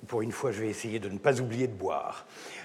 Pour une fois, je vais essayer de ne pas oublier de boire.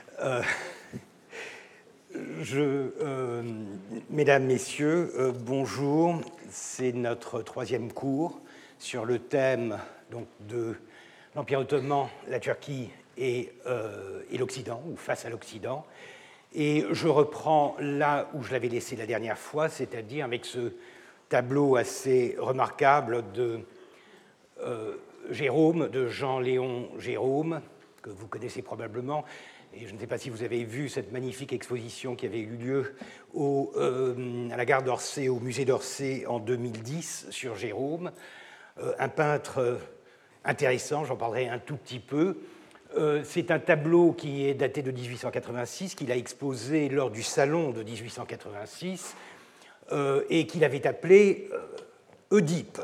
Mesdames, Messieurs, bonjour. C'est notre troisième cours sur le thème donc, de l'Empire ottoman, la Turquie et l'Occident, ou face à l'Occident. Et je reprends là où je l'avais laissé la dernière fois, c'est-à-dire avec ce tableau assez remarquable de Jérôme, de Jean-Léon Gérôme, que vous connaissez probablement. Et je ne sais pas si vous avez vu cette magnifique exposition qui avait eu lieu à la gare d'Orsay, au musée d'Orsay en 2010 sur Jérôme. Un peintre intéressant, j'en parlerai un tout petit peu. C'est un tableau qui est daté de 1886, qu'il a exposé lors du salon de 1886 et qu'il avait appelé Oedipe.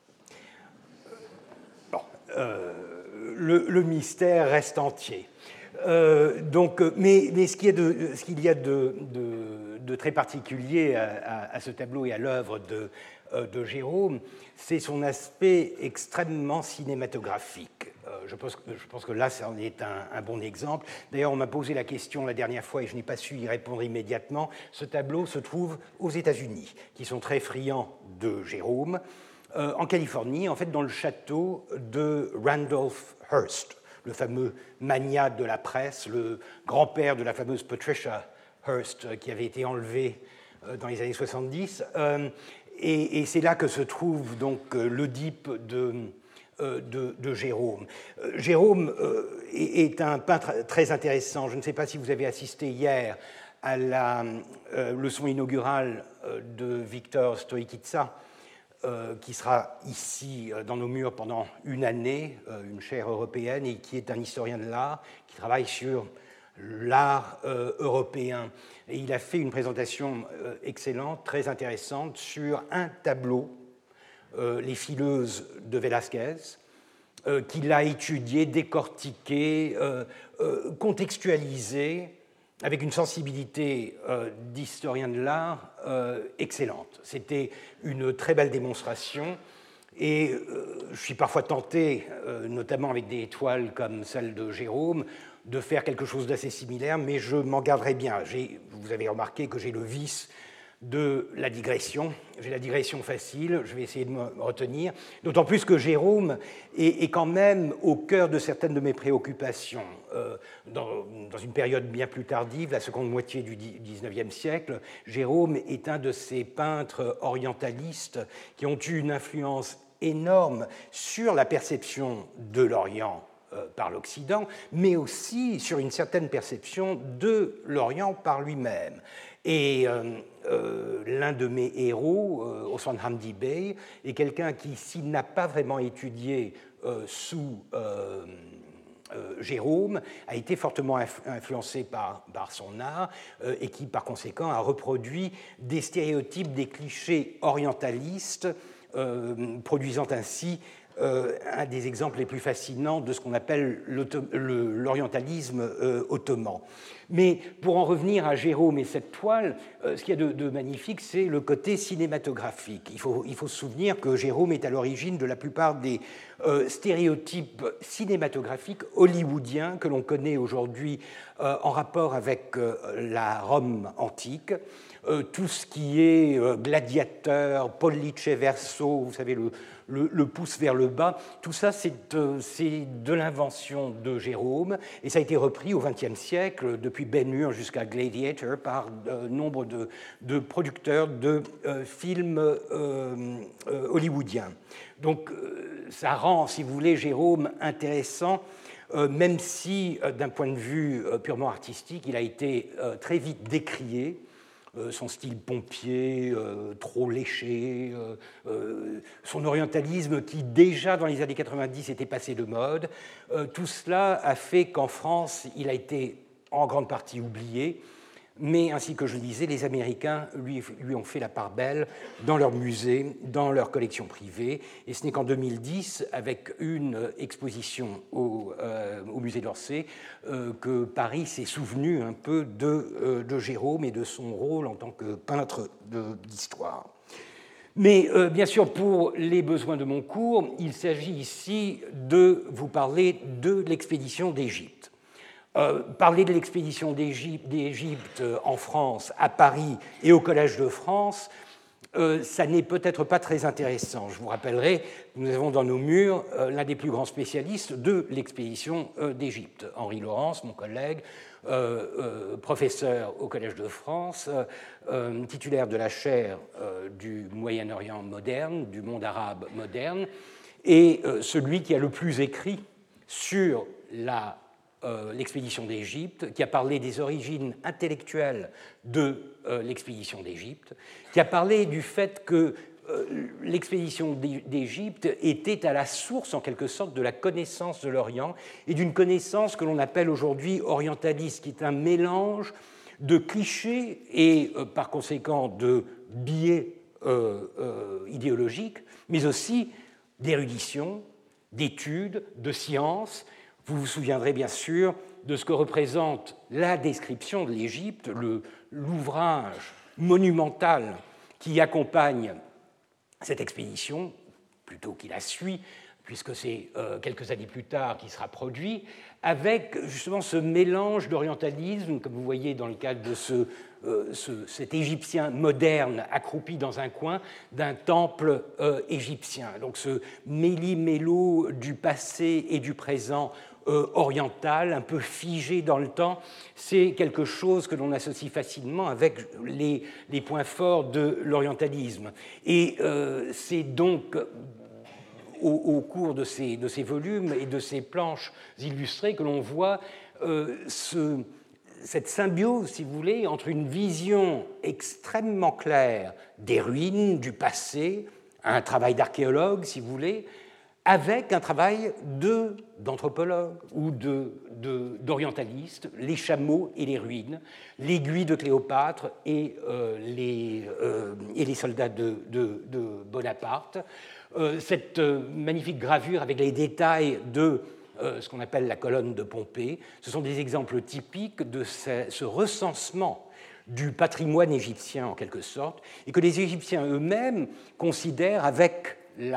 Le mystère reste entier. Mais ce qu'il y a de très particulier à ce tableau et à l'œuvre de Jérôme, c'est son aspect extrêmement cinématographique. Je pense que là, ça en est un bon exemple. D'ailleurs, on m'a posé la question la dernière fois et je n'ai pas su y répondre immédiatement. Ce tableau se trouve aux États-Unis, qui sont très friands de Jérôme, en Californie, en fait, dans le château de Randolph Hearst, le fameux magnat de la presse, le grand-père de la fameuse Patricia Hearst, qui avait été enlevée dans les années 70. Et c'est là que se trouve donc l'Oedipe de Jérôme. Jérôme est un peintre très intéressant. Je ne sais pas si vous avez assisté hier à la leçon inaugurale de Victor Stoïkitsa, qui sera ici dans nos murs pendant une année, une chaire européenne, et qui est un historien de l'art, qui travaille sur l'art européen. Et il a fait une présentation excellente, très intéressante, sur un tableau, Les Fileuses de Velázquez, qu'il a étudié, décortiqué, contextualisé, avec une sensibilité d'historien de l'art excellente. C'était une très belle démonstration et je suis parfois tenté, notamment avec des toiles comme celle de Jérôme, de faire quelque chose d'assez similaire, mais je m'en garderai bien. Vous avez remarqué que j'ai le vice de la digression. J'ai la digression facile, je vais essayer de me retenir, d'autant plus que Jérôme est quand même au cœur de certaines de mes préoccupations. Dans une période bien plus tardive, la seconde moitié du XIXe siècle, Jérôme est un de ces peintres orientalistes qui ont eu une influence énorme sur la perception de l'Orient par l'Occident, mais aussi sur une certaine perception de l'Orient par lui-même. Et l'un de mes héros, Osman Hamdi Bey, est quelqu'un qui, s'il n'a pas vraiment étudié sous Jérôme, a été fortement influencé par son art et qui, par conséquent, a reproduit des stéréotypes, des clichés orientalistes, produisant ainsi un des exemples les plus fascinants de ce qu'on appelle l'orientalisme ottoman. Mais pour en revenir à Jérôme et cette toile, ce qu'il y a de magnifique, c'est le côté cinématographique. Il faut se souvenir que Jérôme est à l'origine de la plupart des stéréotypes cinématographiques hollywoodiens que l'on connaît aujourd'hui en rapport avec la Rome antique. Tout ce qui est gladiateur, pollice verso, vous savez, le pouce vers le bas, tout ça, c'est de l'invention de Jérôme, et ça a été repris au XXe siècle, depuis Ben-Hur jusqu'à Gladiator, par nombre de producteurs de films hollywoodiens. Donc, ça rend, si vous voulez, Jérôme intéressant, même si, d'un point de vue purement artistique, il a été très vite décrié. Son style pompier, trop léché, son orientalisme qui déjà dans les années 90 était passé de mode, tout cela a fait qu'en France, il a été en grande partie oublié, mais ainsi que je le disais, les Américains lui ont fait la part belle dans leurs musées, dans leurs collections privées, et ce n'est qu'en 2010, avec une exposition au musée d'Orsay, que Paris s'est souvenu un peu de Jérôme et de son rôle en tant que peintre d'histoire. Mais bien sûr, pour les besoins de mon cours, il s'agit ici de vous parler de l'expédition d'Égypte. Parler de l'expédition d'Égypte en France, à Paris et au Collège de France, ça n'est peut-être pas très intéressant. Je vous rappellerai que nous avons dans nos murs l'un des plus grands spécialistes de l'expédition d'Égypte, Henri Laurence, mon collègue, professeur au Collège de France, titulaire de la chaire du Moyen-Orient moderne, du monde arabe moderne, et celui qui a le plus écrit sur l'expédition d'Égypte, qui a parlé des origines intellectuelles de l'expédition d'Égypte, qui a parlé du fait que l'expédition d'Égypte était à la source, en quelque sorte, de la connaissance de l'Orient et d'une connaissance que l'on appelle aujourd'hui orientaliste, qui est un mélange de clichés et, par conséquent, de biais idéologiques, mais aussi d'érudition, d'études, de sciences. Vous vous souviendrez bien sûr de ce que représente la description de l'Égypte, l'ouvrage monumental qui accompagne cette expédition, plutôt qu'il la suit, puisque c'est quelques années plus tard qu'il sera produit, avec justement ce mélange d'orientalisme, comme vous voyez dans le cadre de cet Égyptien moderne accroupi dans un coin d'un temple égyptien. Donc ce méli-mélo du passé et du présent oriental, un peu figé dans le temps, c'est quelque chose que l'on associe facilement avec les points forts de l'orientalisme. Et c'est donc au cours de ces volumes et de ces planches illustrées que l'on voit cette symbiose, si vous voulez, entre une vision extrêmement claire des ruines, du passé, un travail d'archéologue, si vous voulez, avec un travail d'anthropologue ou d'orientaliste, les chameaux et les ruines, l'aiguille de Cléopâtre et les soldats de Bonaparte, cette magnifique gravure avec les détails de ce qu'on appelle la colonne de Pompée. Ce sont des exemples typiques de ce recensement du patrimoine égyptien, en quelque sorte, et que les Égyptiens eux-mêmes considèrent avec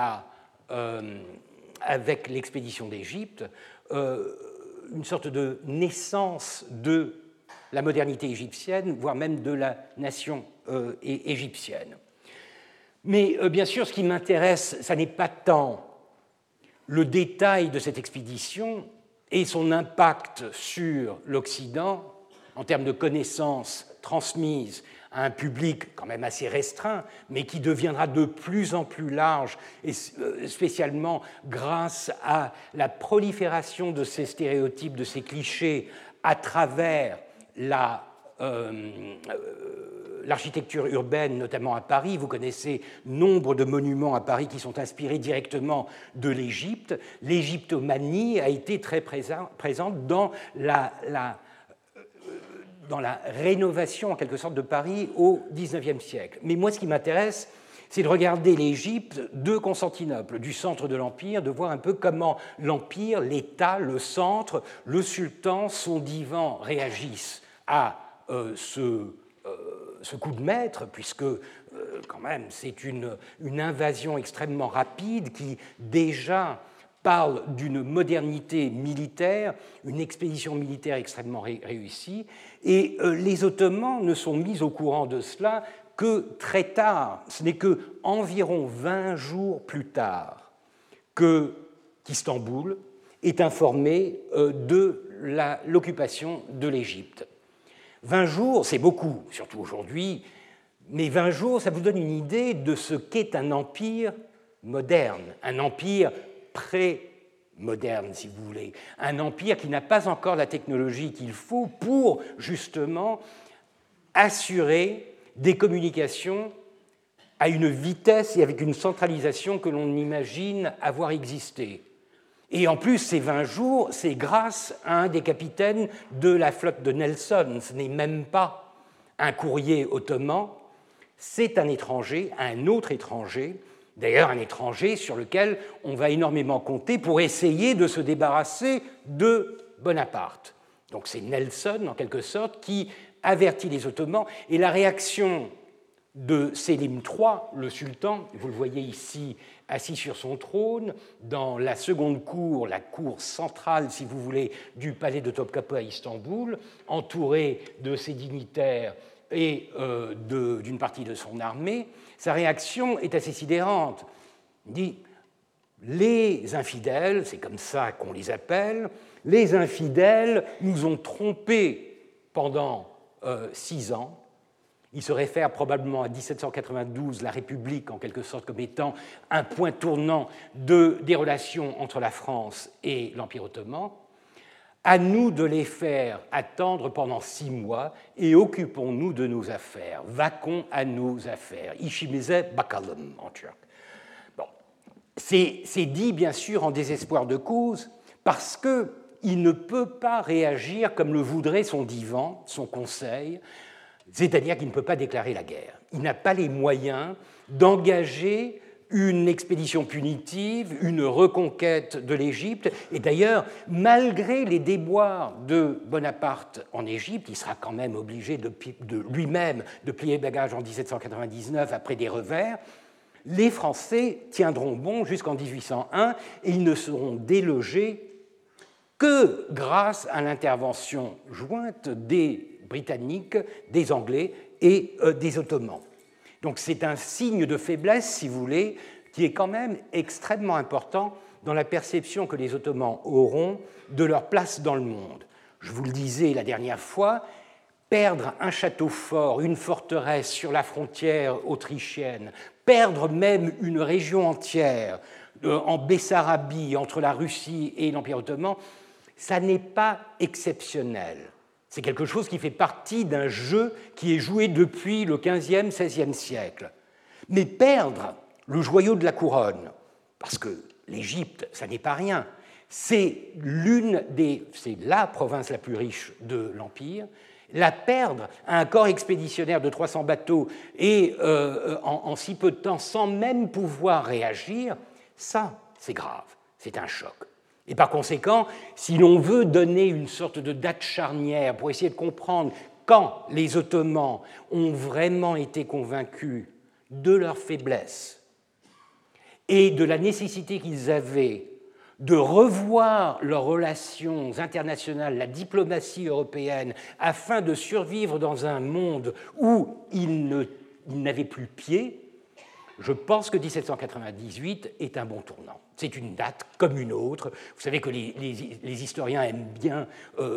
l'expédition d'Égypte, une sorte de naissance de la modernité égyptienne, voire même de la nation égyptienne. Mais bien sûr, ce qui m'intéresse, ça n'est pas tant le détail de cette expédition et son impact sur l'Occident en termes de connaissances transmises à un public quand même assez restreint, mais qui deviendra de plus en plus large, et spécialement grâce à la prolifération de ces stéréotypes, de ces clichés à travers l'architecture urbaine, notamment à Paris. Vous connaissez nombre de monuments à Paris qui sont inspirés directement de l'Égypte. L'égyptomanie a été très présente dans la rénovation, en quelque sorte, de Paris au XIXe siècle. Mais moi, ce qui m'intéresse, c'est de regarder l'Égypte de Constantinople, du centre de l'Empire, de voir un peu comment l'Empire, l'État, le centre, le sultan, son divan réagissent à ce coup de maître, puisque quand même c'est une invasion extrêmement rapide qui déjà parle d'une modernité militaire, une expédition militaire extrêmement réussie, et les Ottomans ne sont mis au courant de cela que très tard. Ce n'est qu'environ 20 jours plus tard qu'Istanbul est informé de l'occupation de l'Égypte. 20 jours, c'est beaucoup, surtout aujourd'hui, mais 20 jours, ça vous donne une idée de ce qu'est un empire moderne, un empire pré-moderne, si vous voulez, un empire qui n'a pas encore la technologie qu'il faut pour, justement, assurer des communications à une vitesse et avec une centralisation que l'on imagine avoir existé. Et en plus, ces 20 jours, c'est grâce à un des capitaines de la flotte de Nelson. Ce n'est même pas un courrier ottoman, c'est un étranger, un autre étranger, d'ailleurs un étranger sur lequel on va énormément compter pour essayer de se débarrasser de Bonaparte. Donc c'est Nelson, en quelque sorte, qui avertit les Ottomans, et la réaction de Sélim III, le sultan, vous le voyez ici assis sur son trône, dans la seconde cour, la cour centrale, si vous voulez, du palais de Topkapı à Istanbul, entouré de ses dignitaires et d'une partie de son armée. Sa réaction est assez sidérante. Il dit « Les infidèles, c'est comme ça qu'on les appelle, les infidèles nous ont trompés pendant 6 ans. » Il se réfère probablement à 1792, la République en quelque sorte comme étant un point tournant des relations entre la France et l'Empire ottoman. À nous de les faire attendre pendant 6 mois et occupons-nous de nos affaires. Vaquons à nos affaires. İşimize bakalım en turc. Bon. C'est dit bien sûr en désespoir de cause parce qu'il ne peut pas réagir comme le voudrait son divan, son conseil, c'est-à-dire qu'il ne peut pas déclarer la guerre. Il n'a pas les moyens d'engager une expédition punitive, une reconquête de l'Égypte. Et d'ailleurs, malgré les déboires de Bonaparte en Égypte, il sera quand même obligé lui-même de plier bagage en 1799 après des revers, les Français tiendront bon jusqu'en 1801 et ils ne seront délogés que grâce à l'intervention jointe des Britanniques, des Anglais et des Ottomans. Donc c'est un signe de faiblesse, si vous voulez, qui est quand même extrêmement important dans la perception que les Ottomans auront de leur place dans le monde. Je vous le disais la dernière fois, perdre un château fort, une forteresse sur la frontière autrichienne, perdre même une région entière en Bessarabie, entre la Russie et l'Empire ottoman, ça n'est pas exceptionnel. C'est quelque chose qui fait partie d'un jeu qui est joué depuis le XVe, XVIe siècle. Mais perdre le joyau de la couronne, parce que l'Égypte, ça n'est pas rien, c'est la province la plus riche de l'Empire, la perdre à un corps expéditionnaire de 300 bateaux et en si peu de temps, sans même pouvoir réagir, ça, c'est grave, c'est un choc. Et par conséquent, si l'on veut donner une sorte de date charnière pour essayer de comprendre quand les Ottomans ont vraiment été convaincus de leur faiblesse et de la nécessité qu'ils avaient de revoir leurs relations internationales, la diplomatie européenne, afin de survivre dans un monde où ils n'avaient plus pied, je pense que 1798 est un bon tournant. C'est une date comme une autre. Vous savez que les historiens aiment bien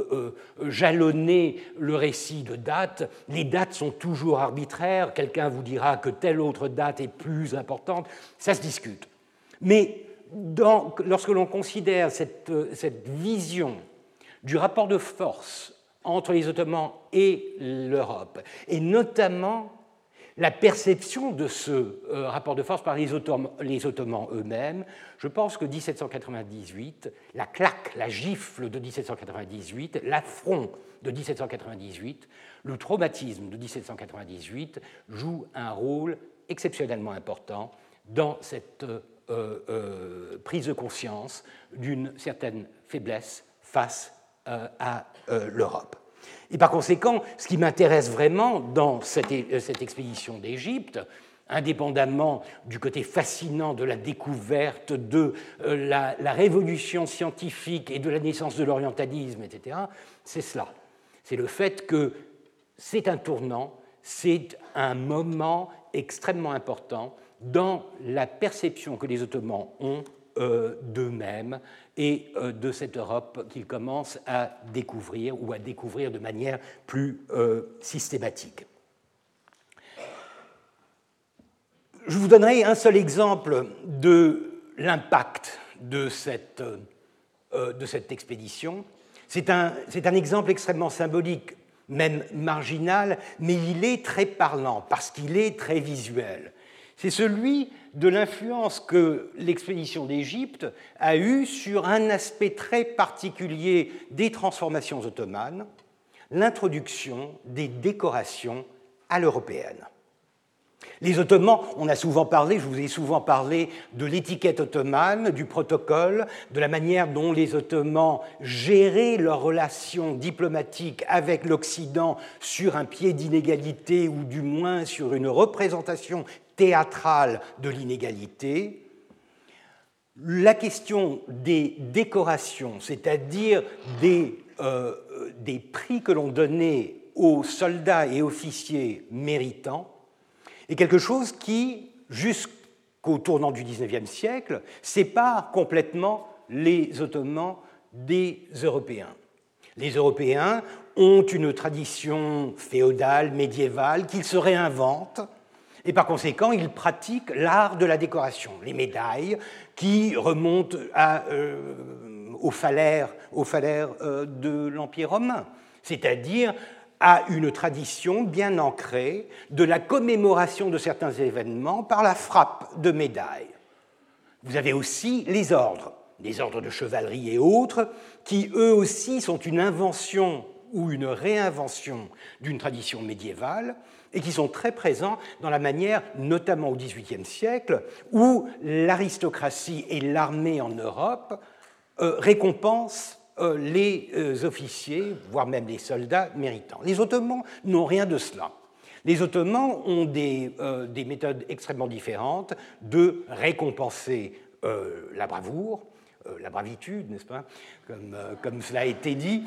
jalonner le récit de dates. Les dates sont toujours arbitraires. Quelqu'un vous dira que telle autre date est plus importante. Ça se discute. Mais lorsque l'on considère cette vision du rapport de force entre les Ottomans et l'Europe, et notamment la perception de ce rapport de force par les Ottomans eux-mêmes, je pense que 1798, la claque, la gifle de 1798, l'affront de 1798, le traumatisme de 1798 joue un rôle exceptionnellement important dans cette prise de conscience d'une certaine faiblesse face à l'Europe. Et par conséquent, ce qui m'intéresse vraiment dans cette expédition d'Égypte, indépendamment du côté fascinant de la découverte de la révolution scientifique et de la naissance de l'orientalisme, etc., c'est cela. C'est le fait que c'est un tournant, c'est un moment extrêmement important dans la perception que les Ottomans ont d'eux-mêmes et de cette Europe qu'ils commencent à découvrir ou à découvrir de manière plus systématique. Je vous donnerai un seul exemple de l'impact de cette expédition. C'est un exemple extrêmement symbolique, même marginal, mais il est très parlant parce qu'il est très visuel. C'est celui de l'influence que l'expédition d'Égypte a eue sur un aspect très particulier des transformations ottomanes, l'introduction des décorations à l'européenne. Les Ottomans, on a souvent parlé, je vous ai souvent parlé de l'étiquette ottomane, du protocole, de la manière dont les Ottomans géraient leurs relations diplomatiques avec l'Occident sur un pied d'inégalité ou du moins sur une représentation théâtrale de l'inégalité. La question des décorations, c'est-à-dire des prix que l'on donnait aux soldats et officiers méritants, est quelque chose qui, jusqu'au tournant du XIXe siècle, sépare complètement les Ottomans des Européens. Les Européens ont une tradition féodale, médiévale, qu'ils se réinventent, et par conséquent, ils pratiquent l'art de la décoration, les médailles qui remontent aux phalaires de l'Empire romain, c'est-à-dire à une tradition bien ancrée de la commémoration de certains événements par la frappe de médailles. Vous avez aussi les ordres de chevalerie et autres, qui eux aussi sont une invention ou une réinvention d'une tradition médiévale et qui sont très présents dans la manière, notamment au XVIIIe siècle, où l'aristocratie et l'armée en Europe récompensent les officiers, voire même les soldats méritants. Les Ottomans n'ont rien de cela. Les Ottomans ont des méthodes extrêmement différentes de récompenser la bravoure, la bravitude, n'est-ce pas, comme cela a été dit,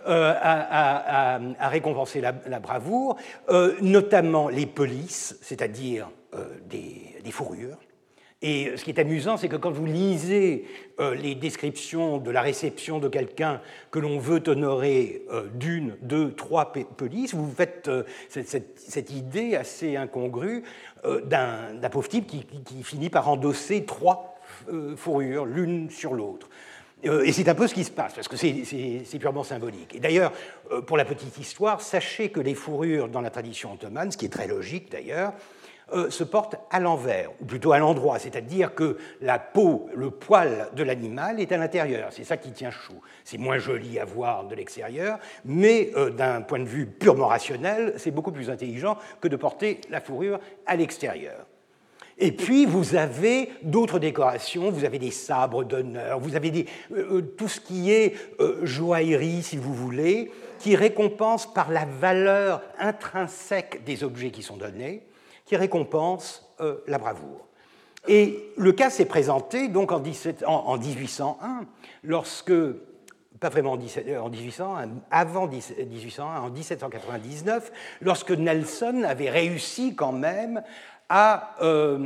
à récompenser la bravoure, notamment les pelisses, c'est-à-dire des fourrures. Et ce qui est amusant, c'est que quand vous lisez les descriptions de la réception de quelqu'un que l'on veut honorer d'une, deux, trois pelisses, vous faites cette idée assez incongrue d'un pauvre type qui finit par endosser trois fourrures, l'une sur l'autre. Et c'est un peu ce qui se passe, parce que c'est purement symbolique. Et d'ailleurs, pour la petite histoire, sachez que les fourrures dans la tradition ottomane, ce qui est très logique d'ailleurs, se portent à l'envers, ou plutôt à l'endroit, c'est-à-dire que la peau, le poil de l'animal est à l'intérieur, c'est ça qui tient chaud. C'est moins joli à voir de l'extérieur, mais d'un point de vue purement rationnel, c'est beaucoup plus intelligent que de porter la fourrure à l'extérieur. Et puis, vous avez d'autres décorations, vous avez des sabres d'honneur, vous avez tout ce qui est joaillerie, si vous voulez, qui récompense par la valeur intrinsèque des objets qui sont donnés, qui récompense la bravoure. Et le cas s'est présenté donc en 1801, lorsque, pas vraiment en 1801, avant 1801, en 1799, lorsque Nelson avait réussi quand même à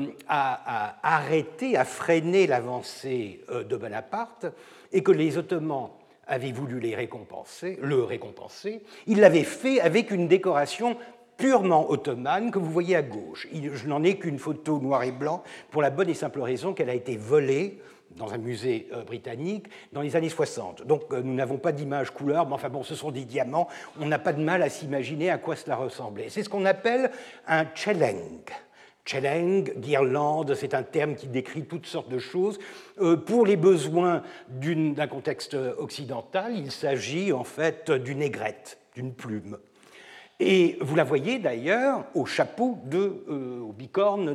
arrêter, à freiner l'avancée de Bonaparte, et que les Ottomans avaient voulu le récompenser, il l'avait fait avec une décoration purement ottomane que vous voyez à gauche. Je n'en ai qu'une photo noir et blanc pour la bonne et simple raison qu'elle a été volée dans un musée britannique dans les années 60. Donc nous n'avons pas d'image couleur, mais enfin bon, ce sont des diamants, on n'a pas de mal à s'imaginer à quoi cela ressemblait. C'est ce qu'on appelle un cheleng. Cheleng, guirlande, c'est un terme qui décrit toutes sortes de choses. Pour les besoins d'un contexte occidental, il s'agit en fait d'une aigrette, d'une plume. Et vous la voyez d'ailleurs au chapeau, au bicorne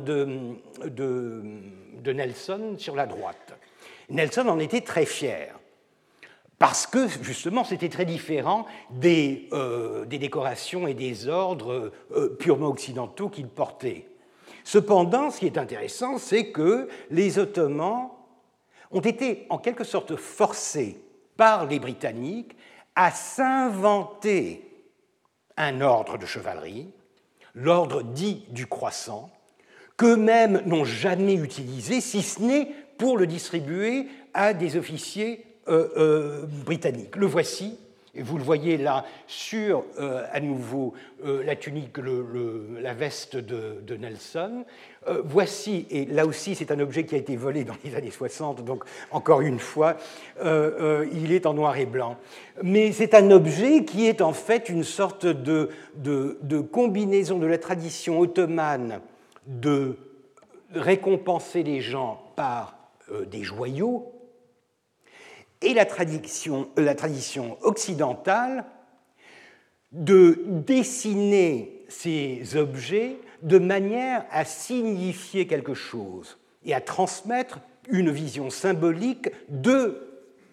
de Nelson sur la droite. Nelson en était très fier, parce que justement c'était très différent des décorations et des ordres purement occidentaux qu'il portait. Cependant, ce qui est intéressant, c'est que les Ottomans ont été en quelque sorte forcés par les Britanniques à s'inventer un ordre de chevalerie, l'ordre dit du croissant, qu'eux-mêmes n'ont jamais utilisé, si ce n'est pour le distribuer à des officiers britanniques. Le voici, et vous le voyez là sur, à nouveau, la tunique, la veste de Nelson. Voici, et là aussi c'est un objet qui a été volé dans les années 60, donc encore une fois, il est en noir et blanc. Mais c'est un objet qui est en fait une sorte de combinaison de la tradition ottomane de récompenser les gens par des joyaux, et la tradition occidentale de dessiner ces objets de manière à signifier quelque chose et à transmettre une vision symbolique de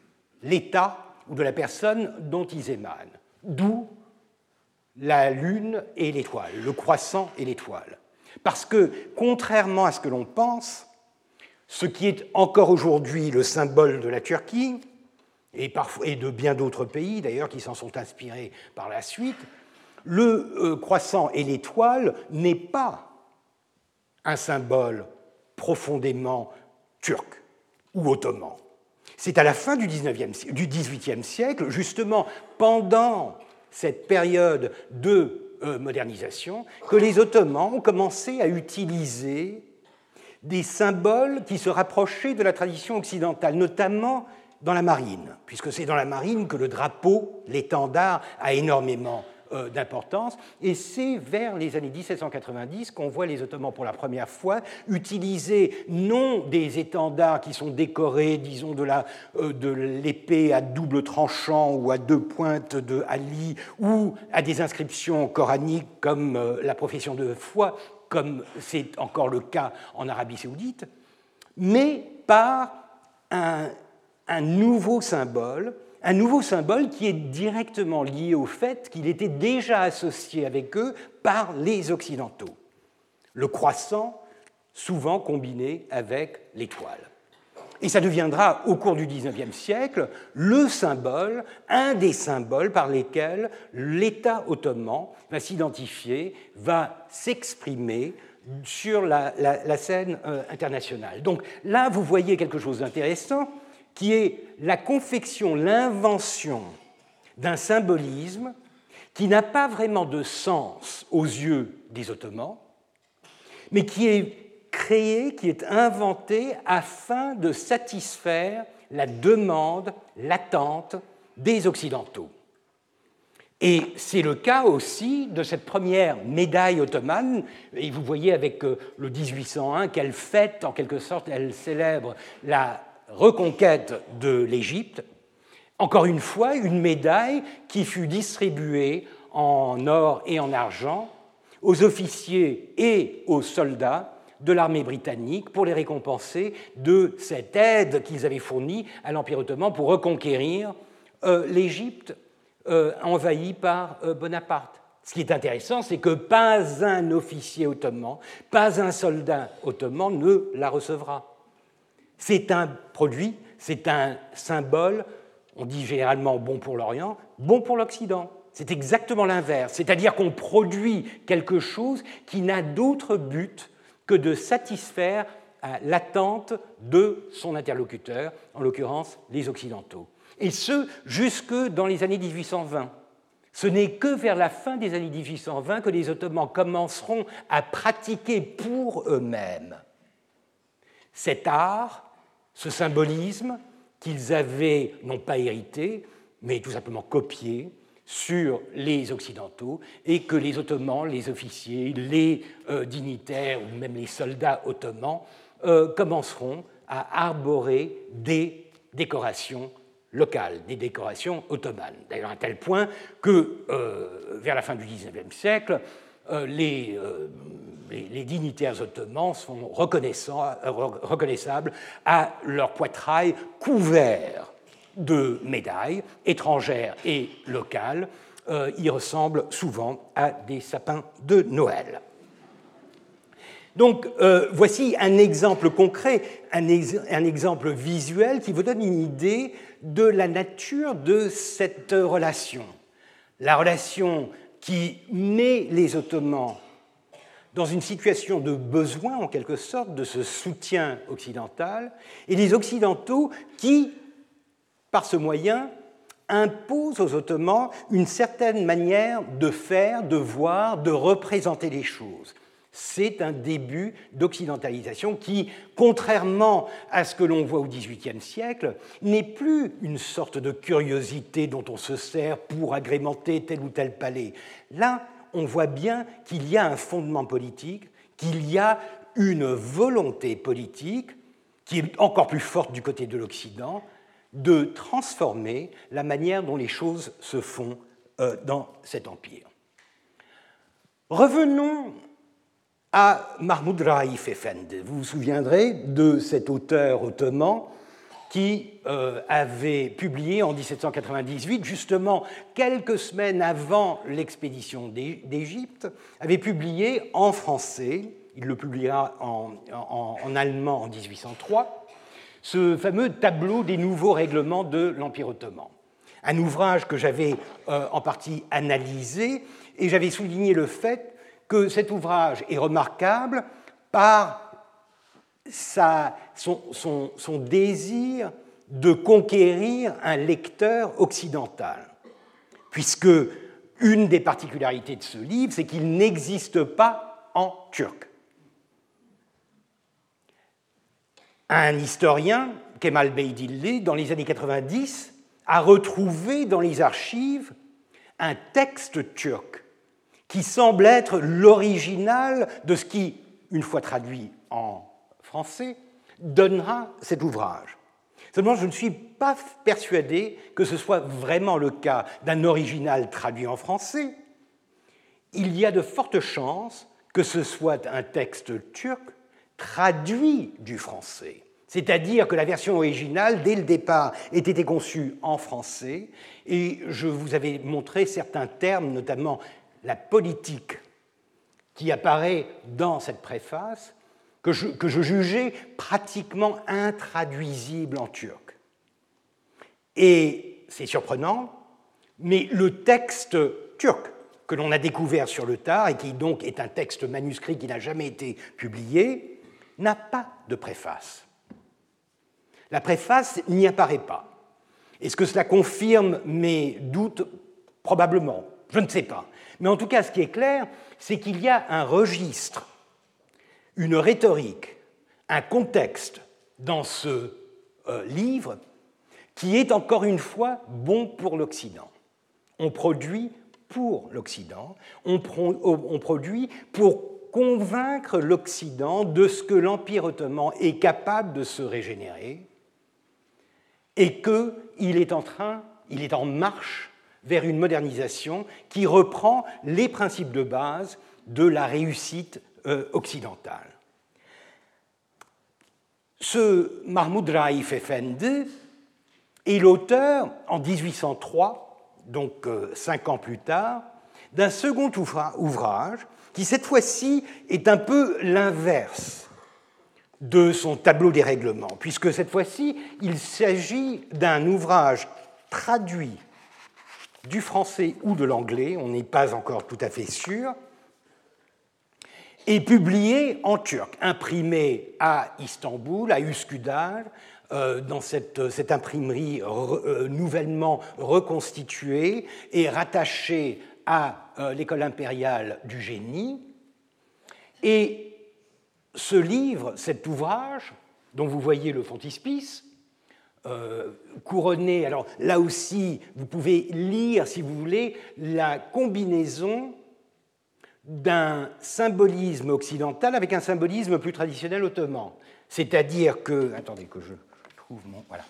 l'état ou de la personne dont ils émanent, d'où la lune et l'étoile, le croissant et l'étoile. Parce que, contrairement à ce que l'on pense, ce qui est encore aujourd'hui le symbole de la Turquie, et de bien d'autres pays d'ailleurs qui s'en sont inspirés par la suite, le croissant et l'étoile n'est pas un symbole profondément turc ou ottoman. C'est à la fin du XVIIIe siècle, justement pendant cette période de modernisation, que les Ottomans ont commencé à utiliser des symboles qui se rapprochaient de la tradition occidentale, notamment dans la marine, puisque c'est dans la marine que le drapeau, l'étendard, a énormément d'importance, et c'est vers les années 1790 qu'on voit les Ottomans pour la première fois utiliser non des étendards qui sont décorés, disons, de l'épée à double tranchant ou à deux pointes de Ali, ou à des inscriptions coraniques comme la profession de foi, comme c'est encore le cas en Arabie saoudite, mais par un nouveau symbole qui est directement lié au fait qu'il était déjà associé avec eux par les Occidentaux. Le croissant, souvent combiné avec l'étoile. Et ça deviendra, au cours du XIXe siècle, le symbole, un des symboles par lesquels l'État ottoman va s'identifier, va s'exprimer sur la scène internationale. Donc là, vous voyez quelque chose d'intéressant, qui est la confection, l'invention d'un symbolisme qui n'a pas vraiment de sens aux yeux des Ottomans, mais qui est créé, qui est inventé afin de satisfaire la demande, l'attente des Occidentaux. Et c'est le cas aussi de cette première médaille ottomane, et vous voyez avec le 1801 qu'elle fête, en quelque sorte, elle célèbre la reconquête de l'Égypte, encore une fois, une médaille qui fut distribuée en or et en argent aux officiers et aux soldats de l'armée britannique pour les récompenser de cette aide qu'ils avaient fournie à l'Empire ottoman pour reconquérir l'Égypte envahie par Bonaparte. Ce qui est intéressant, c'est que pas un officier ottoman, pas un soldat ottoman ne la recevra. C'est un produit, c'est un symbole, on dit généralement bon pour l'Orient, bon pour l'Occident. C'est exactement l'inverse, c'est-à-dire qu'on produit quelque chose qui n'a d'autre but que de satisfaire à l'attente de son interlocuteur, en l'occurrence les Occidentaux. Et ce, jusque dans les années 1820. Ce n'est que vers la fin des années 1820 que les Ottomans commenceront à pratiquer pour eux-mêmes cet art, ce symbolisme qu'ils avaient non pas hérité, mais tout simplement copié sur les Occidentaux, et que les Ottomans, les officiers, les dignitaires ou même les soldats ottomans commenceront à arborer des décorations locales, des décorations ottomanes. D'ailleurs, à tel point que, vers la fin du XIXe siècle, les dignitaires ottomans sont reconnaissables à leur poitrail couvert de médailles étrangères et locales. Ils ressemblent souvent à des sapins de Noël. Donc, voici un exemple concret, un exemple visuel qui vous donne une idée de la nature de cette relation. La relation qui met les Ottomans dans une situation de besoin, en quelque sorte, de ce soutien occidental, et les Occidentaux qui, par ce moyen, imposent aux Ottomans une certaine manière de faire, de voir, de représenter les choses. C'est un début d'occidentalisation qui, contrairement à ce que l'on voit au XVIIIe siècle, n'est plus une sorte de curiosité dont on se sert pour agrémenter tel ou tel palais. Là, on voit bien qu'il y a un fondement politique, qu'il y a une volonté politique qui est encore plus forte du côté de l'Occident, de transformer la manière dont les choses se font dans cet empire. Revenons à Mahmoud Raif Efendi. Vous vous souviendrez de cet auteur ottoman qui avait publié en 1798, justement quelques semaines avant l'expédition d'Égypte, avait publié en français, il le publiera en allemand en 1803, ce fameux tableau des nouveaux règlements de l'Empire ottoman. Un ouvrage que j'avais en partie analysé, et j'avais souligné le fait que cet ouvrage est remarquable par son désir de conquérir un lecteur occidental, puisque une des particularités de ce livre, c'est qu'il n'existe pas en turc. Un historien, Kemal Beydilli, dans les années 90, a retrouvé dans les archives un texte turc qui semble être l'original de ce qui, une fois traduit en français, donnera cet ouvrage. Seulement, je ne suis pas persuadé que ce soit vraiment le cas d'un original traduit en français. Il y a de fortes chances que ce soit un texte turc traduit du français. C'est-à-dire que la version originale, dès le départ, ait été conçue en français, et je vous avais montré certains termes, notamment la politique, qui apparaît dans cette préface, que je jugeais pratiquement intraduisible en turc. Et c'est surprenant, mais le texte turc que l'on a découvert sur le tard, et qui donc est un texte manuscrit qui n'a jamais été publié, n'a pas de préface. La préface n'y apparaît pas. Est-ce que cela confirme mes doutes? Probablement, je ne sais pas. Mais en tout cas, ce qui est clair, c'est qu'il y a un registre, une rhétorique, un contexte dans ce livre qui est encore une fois bon pour l'Occident. On produit pour l'Occident, on produit pour convaincre l'Occident de ce que l'Empire ottoman est capable de se régénérer et qu'il est en marche vers une modernisation qui reprend les principes de base de la réussite occidentale. Ce Mahmoud Raif Efendi est l'auteur, en 1803, donc 5 ans plus tard, d'un second ouvrage qui, cette fois-ci, est un peu l'inverse de son tableau des règlements, puisque cette fois-ci, il s'agit d'un ouvrage traduit du français ou de l'anglais, on n'est pas encore tout à fait sûr, et publié en turc, imprimé à Istanbul, à Üsküdar, dans cette imprimerie nouvellement reconstituée et rattachée à l'école impériale du génie. Et ce livre, cet ouvrage, dont vous voyez le frontispice, couronné, alors là aussi, vous pouvez lire, si vous voulez, la combinaison d'un symbolisme occidental avec un symbolisme plus traditionnel ottoman. C'est-à-dire que... Attendez que je trouve mon... Voilà.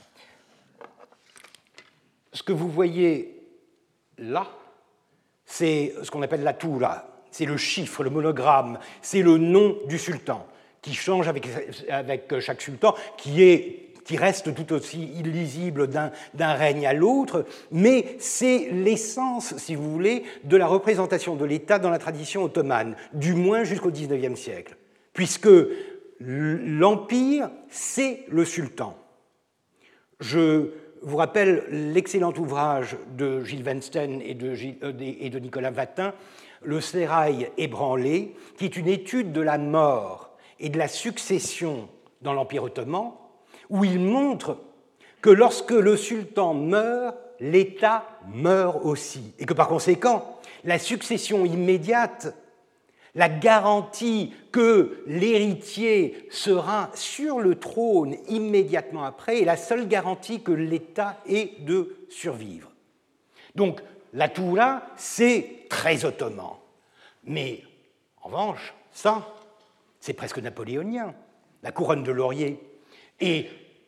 Ce que vous voyez là, c'est ce qu'on appelle la toura. C'est le chiffre, le monogramme, c'est le nom du sultan, qui change avec chaque sultan, qui reste tout aussi illisible d'un règne à l'autre, mais c'est l'essence, si vous voulez, de la représentation de l'État dans la tradition ottomane, du moins jusqu'au XIXe siècle, puisque l'Empire, c'est le sultan. Je vous rappelle l'excellent ouvrage de Gilles Weinstein et de Nicolas Vatin, Le sérail ébranlé, qui est une étude de la mort et de la succession dans l'Empire ottoman, où il montre que lorsque le sultan meurt, l'État meurt aussi, et que par conséquent, la succession immédiate, la garantie que l'héritier sera sur le trône immédiatement après, est la seule garantie que l'État ait de survivre. Donc, la Toura, c'est très ottoman. Mais, en revanche, ça, c'est presque napoléonien, la couronne de laurier. Et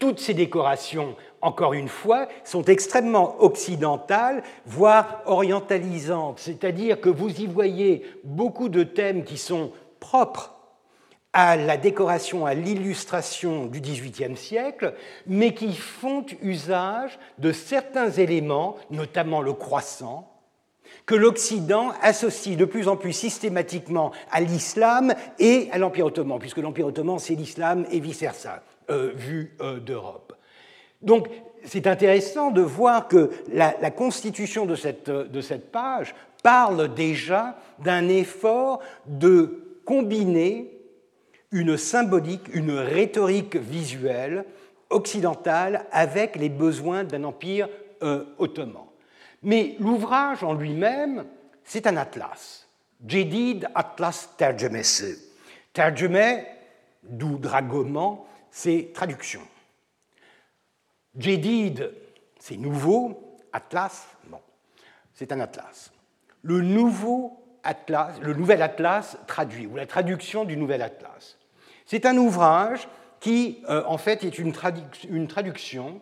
toutes ces décorations, encore une fois, sont extrêmement occidentales, voire orientalisantes, c'est-à-dire que vous y voyez beaucoup de thèmes qui sont propres à la décoration, à l'illustration du XVIIIe siècle, mais qui font usage de certains éléments, notamment le croissant, que l'Occident associe de plus en plus systématiquement à l'islam et à l'Empire ottoman, puisque l'Empire ottoman, c'est l'islam et vice-versa, vu d'Europe. Donc, c'est intéressant de voir que la constitution de cette page parle déjà d'un effort de combiner une symbolique, une rhétorique visuelle occidentale avec les besoins d'un empire ottoman. Mais l'ouvrage en lui-même, c'est un atlas. Jedid Atlas Tercemesi. Terceme, d'où dragoman, c'est traduction. Jedid, c'est nouveau. Atlas, bon, c'est un atlas. Le nouvel atlas traduit, ou la traduction du nouvel atlas. C'est un ouvrage qui, en fait, est une traduction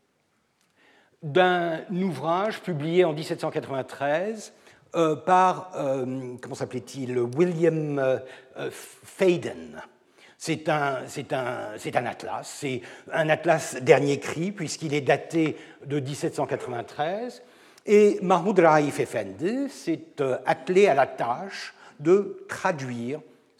d'un ouvrage publié en 1793 par, comment s'appelait-il, William Faden. C'est un atlas dernier cri, puisqu'il est daté de 1793, et Mahmoud Raif Effendi s'est attelé à la tâche de traduire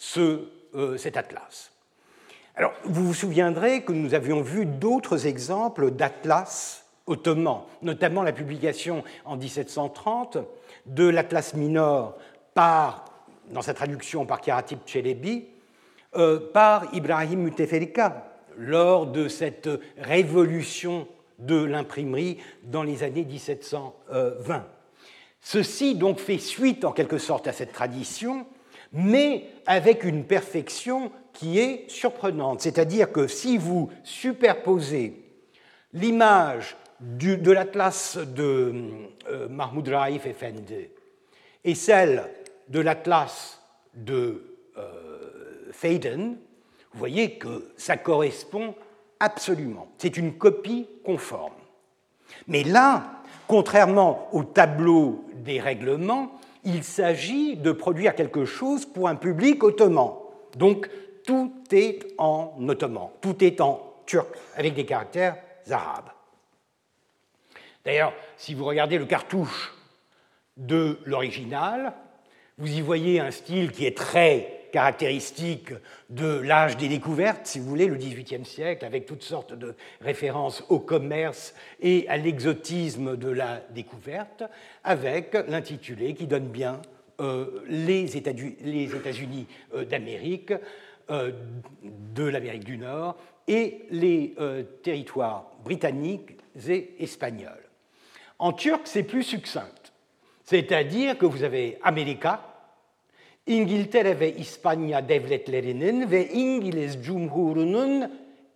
cet atlas. Alors, vous vous souviendrez que nous avions vu d'autres exemples d'atlas ottoman, notamment la publication en 1730 de l'Atlas minor dans sa traduction par Karatepe Çelebi, par Ibrahim Müteferrika lors de cette révolution de l'imprimerie dans les années 1720. Ceci donc fait suite en quelque sorte à cette tradition, mais avec une perfection qui est surprenante. C'est-à-dire que si vous superposez l'image de l'atlas de Mahmoud Raif Effendi et celle de l'atlas de Faden, vous voyez que ça correspond absolument. C'est une copie conforme. Mais là, contrairement au tableau des règlements, il s'agit de produire quelque chose pour un public ottoman. Donc, tout est en ottoman, tout est en turc, avec des caractères arabes. D'ailleurs, si vous regardez le cartouche de l'original, vous y voyez un style qui est très caractéristique de l'âge des découvertes, si vous voulez, le XVIIIe siècle, avec toutes sortes de références au commerce et à l'exotisme de la découverte, avec l'intitulé qui donne bien les États-Unis d'Amérique, de l'Amérique du Nord et les territoires britanniques et espagnols. En turc, c'est plus succinct, c'est-à-dire que vous avez Amerika, İngiltere ve İspanya devletlerinin ve İngiliz Cumhur'unun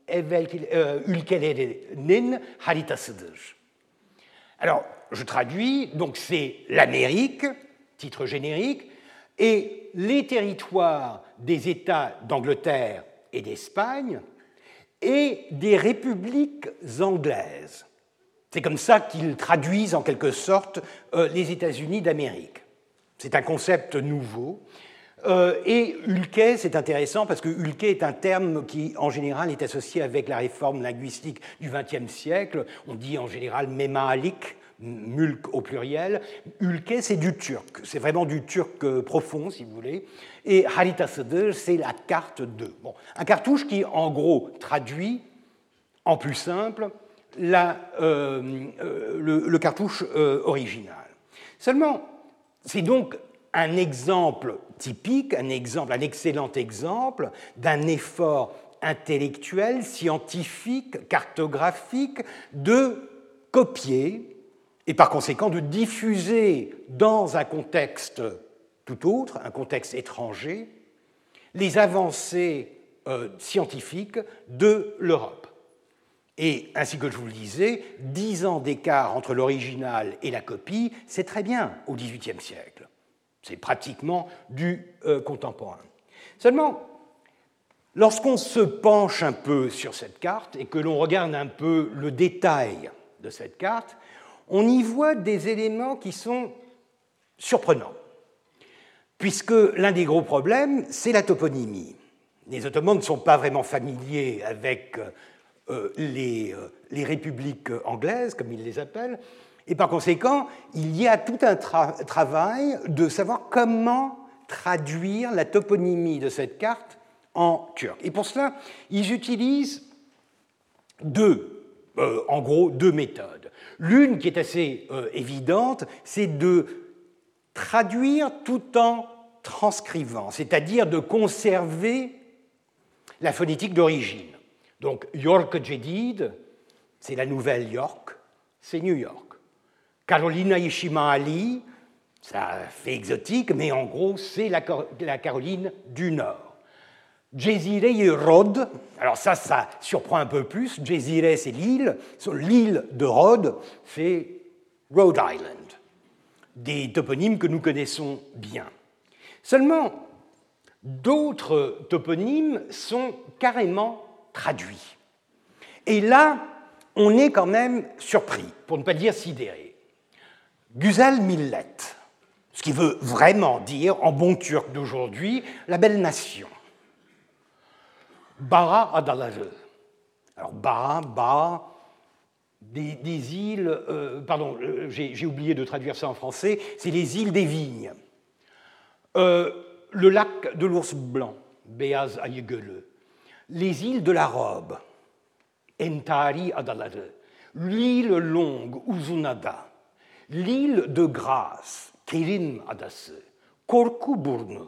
ülkelerinin haritasıdır. Alors, je traduis, donc c'est l'Amérique, titre générique, et les territoires des États d'Angleterre et d'Espagne et des républiques anglaises. C'est comme ça qu'ils traduisent en quelque sorte les États-Unis d'Amérique. C'est un concept nouveau. Et ülke, c'est intéressant parce que ülke est un terme qui, en général, est associé avec la réforme linguistique du XXe siècle. On dit en général memalik, mulk au pluriel. Ülke, c'est du turc. C'est vraiment du turc profond, si vous voulez. Et haritasıdır, c'est la carte de. Bon, un cartouche qui, en gros, traduit, en plus simple, le cartouche original. Seulement, c'est donc un exemple typique, un excellent exemple d'un effort intellectuel, scientifique, cartographique, de copier et par conséquent de diffuser dans un contexte tout autre, un contexte étranger, les avancées scientifiques de l'Europe. Et ainsi que je vous le disais, 10 ans d'écart entre l'original et la copie, c'est très bien au XVIIIe siècle. C'est pratiquement du contemporain. Seulement, Lorsqu'on se penche un peu sur cette carte et que l'on regarde un peu le détail de cette carte, on y voit des éléments qui sont surprenants, puisque l'un des gros problèmes, c'est la toponymie. Les Ottomans ne sont pas vraiment familiers avec les républiques anglaises, comme ils les appellent, et par conséquent, il y a tout un travail de savoir comment traduire la toponymie de cette carte en turc. Et pour cela, ils utilisent en gros deux méthodes. L'une qui est assez évidente, c'est de traduire tout en transcrivant, c'est-à-dire de conserver la phonétique d'origine. Donc, York Jedid, c'est la nouvelle York, c'est New York. Carolina Ishima Ali, ça fait exotique, mais en gros, c'est la Caroline du Nord. Jezire Rhodes, alors ça surprend un peu plus. Jezire, c'est l'île. L'île de Rhodes, c'est Rhode Island. Des toponymes que nous connaissons bien. Seulement, d'autres toponymes sont carrément traduits. Et là, on est quand même surpris, pour ne pas dire sidéré. Güzel Millet, ce qui veut vraiment dire, en bon turc d'aujourd'hui, la belle nation. Bara Adaları. Alors, Bara, des îles, j'ai oublié de traduire ça en français, c'est les îles des vignes. Le lac de l'ours blanc, Beyaz Ayıgölü. Les îles de la robe, Entari Adaları. L'île longue, Uzunada. L'île de grâce, Kerim Adası. Korkuburnu.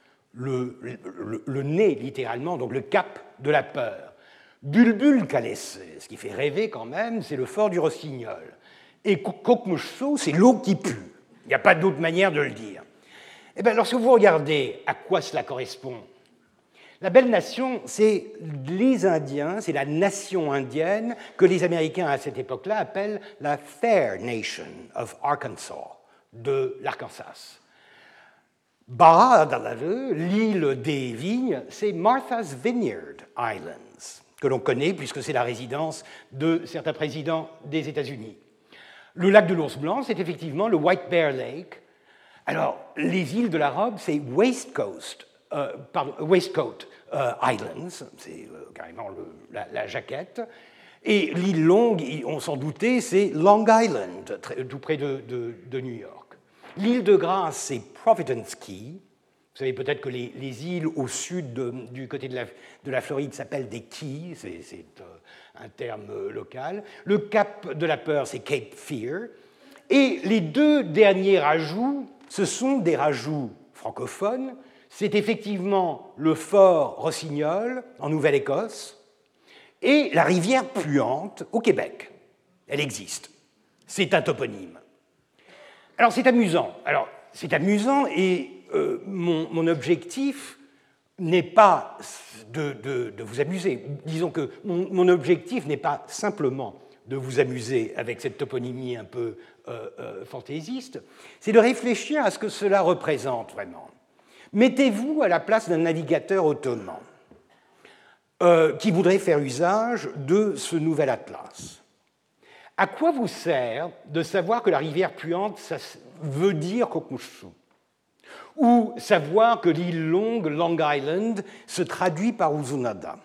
Le nez, littéralement, donc le cap de la peur. Bulbul Kalesi, ce qui fait rêver quand même, c'est le fort du Rossignol. Et Kokmuşsu, c'est l'eau qui pue. Il n'y a pas d'autre manière de le dire. Eh bien, lorsque vous regardez à quoi cela correspond, la belle nation, c'est les Indiens, c'est la nation indienne que les Américains à cette époque-là appellent la Fair Nation of Arkansas, de l'Arkansas. Bara Adaları, l'île des vignes, c'est Martha's Vineyard Islands, que l'on connaît puisque c'est la résidence de certains présidents des États-Unis. Le lac de l'ours blanc, c'est effectivement le White Bear Lake. Alors, les îles de la robe, c'est Waistcoat Islands, c'est carrément la jaquette. Et l'île longue, on s'en doutait, c'est Long Island, tout près de New York. L'île de grâce, c'est Providence Key. Vous savez peut-être que les îles au sud du côté de la Floride s'appellent des keys, c'est un terme local. Le cap de la peur, c'est Cape Fear. Et les deux derniers rajouts, ce sont des rajouts francophones. C'est effectivement le fort Rossignol en Nouvelle-Écosse et la rivière Puante au Québec. Elle existe. C'est un toponyme. Alors c'est amusant. Et mon objectif n'est pas de vous amuser. Disons que mon objectif n'est pas simplement de vous amuser avec cette toponymie un peu fantaisiste, c'est de réfléchir à ce que cela représente vraiment. Mettez-vous à la place d'un navigateur ottoman qui voudrait faire usage de ce nouvel atlas. À quoi vous sert de savoir que la rivière Puante, ça veut dire Kokmuşsu? Ou savoir que l'île longue, Long Island, se traduit par Uzunada?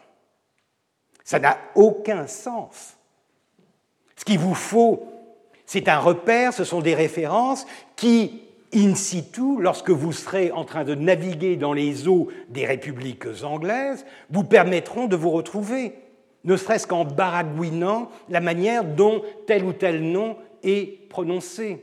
Ça n'a aucun sens. Ce qu'il vous faut, c'est un repère, ce sont des références qui, in situ, lorsque vous serez en train de naviguer dans les eaux des républiques anglaises, vous permettront de vous retrouver, ne serait-ce qu'en baragouinant la manière dont tel ou tel nom est prononcé.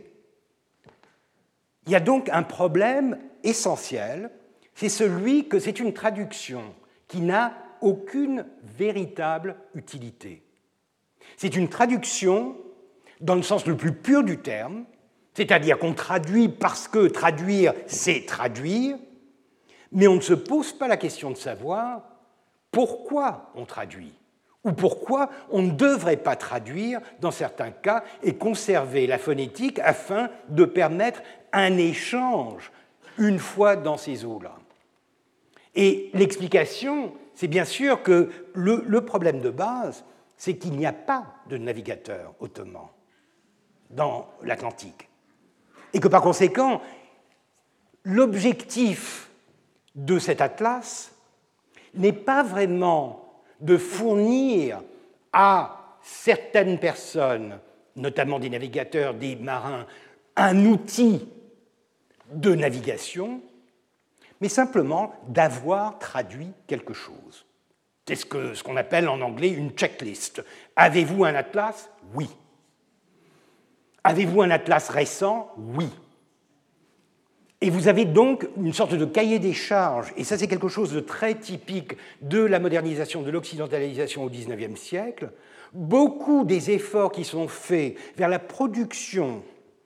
Il y a donc un problème essentiel, c'est celui que c'est une traduction qui n'a aucune véritable utilité. C'est une traduction dans le sens le plus pur du terme, c'est-à-dire qu'on traduit parce que traduire, c'est traduire, mais on ne se pose pas la question de savoir pourquoi on traduit, ou pourquoi on ne devrait pas traduire dans certains cas et conserver la phonétique afin de permettre un échange une fois dans ces eaux-là. Et l'explication, c'est bien sûr que le problème de base, c'est qu'il n'y a pas de navigateur ottoman dans l'Atlantique. Et que par conséquent, l'objectif de cet atlas n'est pas vraiment de fournir à certaines personnes, notamment des navigateurs, des marins, un outil de navigation, mais simplement d'avoir traduit quelque chose. C'est ce qu'on appelle en anglais une checklist. Avez-vous un atlas? Oui. Avez-vous un atlas récent? Oui. Et vous avez donc une sorte de cahier des charges, et ça c'est quelque chose de très typique de la modernisation, de l'occidentalisation au XIXe siècle. Beaucoup des efforts qui sont faits vers la production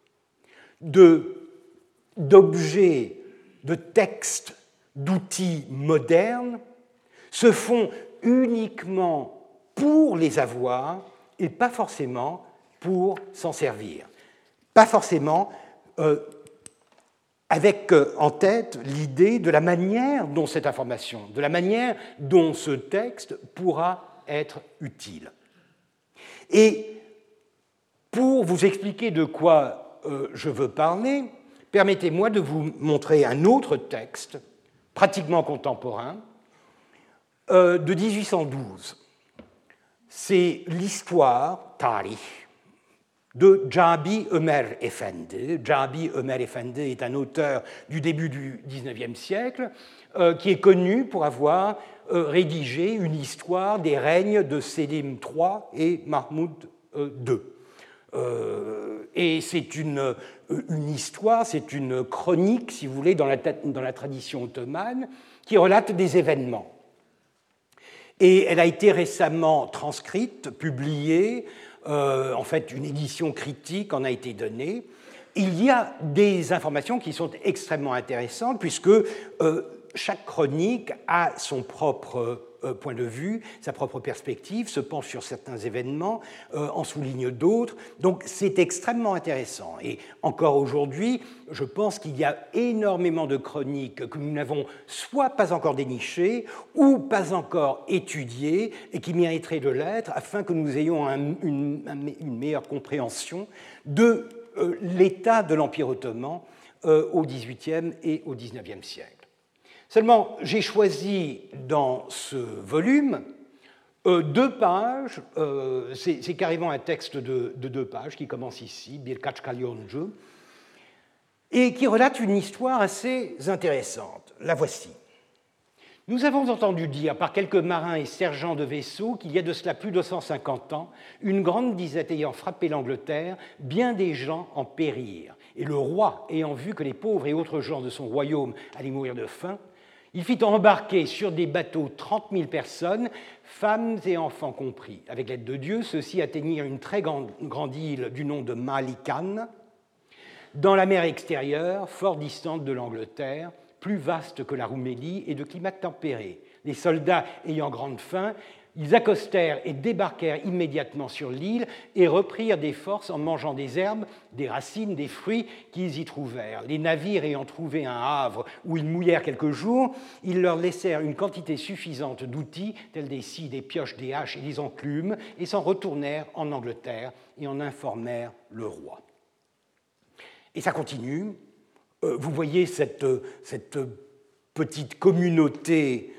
d'objets, de textes, d'outils modernes se font uniquement pour les avoir et pas forcément pour s'en servir. Pas forcément avec en tête l'idée de la manière dont cette information, de la manière dont ce texte pourra être utile. Et pour vous expliquer de quoi je veux parler, permettez-moi de vous montrer un autre texte, pratiquement contemporain, de 1812. C'est l'histoire, Tarih, de Jabi Ömer Efendi. Jabi Ömer Efendi est un auteur du début du XIXe siècle qui est connu pour avoir rédigé une histoire des règnes de Sélim III et Mahmoud II. Et c'est une histoire, c'est une chronique, si vous voulez, dans la tradition ottomane, qui relate des événements. Et elle a été récemment transcrite, publiée, en fait, une édition critique en a été donnée. Il y a des informations qui sont extrêmement intéressantes, puisque chaque chronique a son propre point de vue, sa propre perspective, se penche sur certains événements, en souligne d'autres. Donc c'est extrêmement intéressant. Et encore aujourd'hui, je pense qu'il y a énormément de chroniques que nous n'avons soit pas encore dénichées ou pas encore étudiées et qui mériteraient de l'être afin que nous ayons une meilleure compréhension de l'état de l'Empire ottoman au XVIIIe et au XIXe siècle. Seulement, j'ai choisi dans ce volume 2 pages, c'est carrément un texte de 2 pages qui commence ici, Birkaç Kalyoncu, et qui relate une histoire assez intéressante. La voici. Nous avons entendu dire par quelques marins et sergents de vaisseaux qu'il y a de cela plus de 150 ans, une grande disette ayant frappé l'Angleterre, bien des gens en périrent. Et le roi, ayant vu que les pauvres et autres gens de son royaume allaient mourir de faim, il fit embarquer sur des bateaux 30 000 personnes, femmes et enfants compris. Avec l'aide de Dieu, ceux-ci atteignirent une très grande île du nom de Malikan, dans la mer extérieure, fort distante de l'Angleterre, plus vaste que la Roumélie et de climat tempéré. Les soldats ayant grande faim, ils accostèrent et débarquèrent immédiatement sur l'île et reprirent des forces en mangeant des herbes, des racines, des fruits qu'ils y trouvèrent. Les navires ayant trouvé un havre où ils mouillèrent quelques jours, ils leur laissèrent une quantité suffisante d'outils, tels des scies, des pioches, des haches et des enclumes, et s'en retournèrent en Angleterre et en informèrent le roi. Et ça continue. Vous voyez cette petite communauté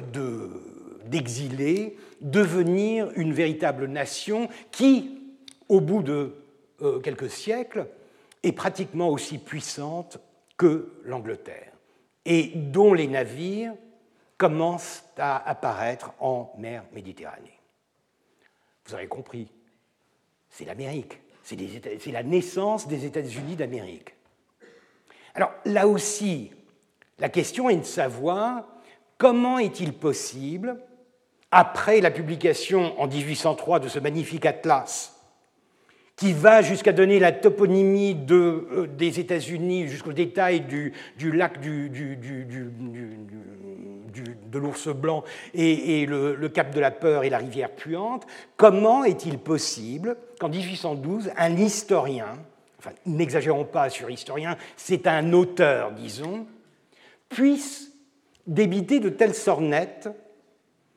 d'exilés devenir une véritable nation qui, au bout de quelques siècles, est pratiquement aussi puissante que l'Angleterre et dont les navires commencent à apparaître en mer Méditerranée. Vous avez compris, c'est l'Amérique, c'est la naissance des États-Unis d'Amérique. Alors là aussi, la question est de savoir comment est-il possible, après la publication en 1803 de ce magnifique atlas, qui va jusqu'à donner la toponymie des États-Unis jusqu'au détail du lac de l'ours blanc et le cap de la Peur et la rivière puante, comment est-il possible qu'en 1812, un historien, enfin n'exagérons pas sur historien, c'est un auteur, disons, puisse débiter de telles sornettes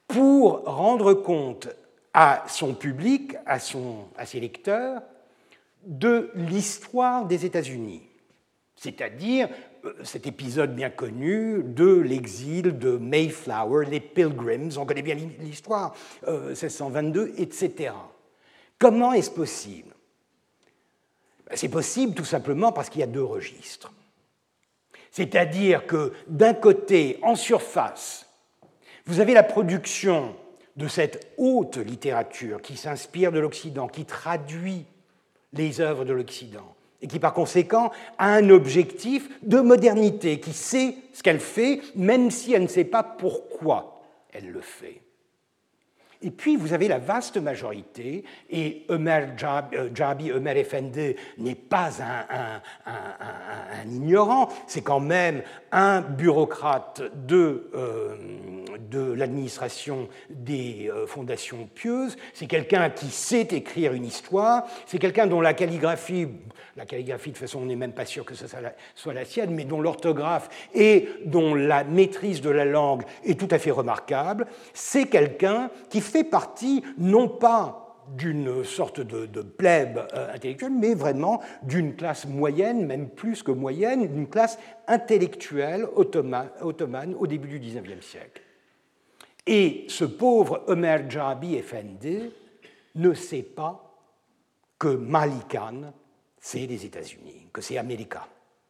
pour rendre compte à son public, à ses lecteurs, de l'histoire des États-Unis, c'est-à-dire cet épisode bien connu de l'exil de Mayflower, les Pilgrims, on connaît bien l'histoire, 1622, etc. Comment est-ce possible? C'est possible tout simplement parce qu'il y a deux registres. C'est-à-dire que d'un côté, en surface, vous avez la production de cette haute littérature qui s'inspire de l'Occident, qui traduit les œuvres de l'Occident, et qui par conséquent a un objectif de modernité, qui sait ce qu'elle fait, même si elle ne sait pas pourquoi elle le fait. Et puis, vous avez la vaste majorité, et Ömer Jabi, Ömer Efendi n'est pas un ignorant, c'est quand même un bureaucrate de l'administration des fondations pieuses, c'est quelqu'un qui sait écrire une histoire, c'est quelqu'un dont la calligraphie, de toute façon on n'est même pas sûr que ce soit la sienne, mais dont l'orthographe et dont la maîtrise de la langue est tout à fait remarquable, c'est quelqu'un qui fait partie non pas d'une sorte de plèbe intellectuelle, mais vraiment d'une classe moyenne, même plus que moyenne, d'une classe intellectuelle ottomane au début du XIXe siècle. Et ce pauvre Ömer Jabi Efendi ne sait pas que Malikan, c'est les États-Unis, que c'est America.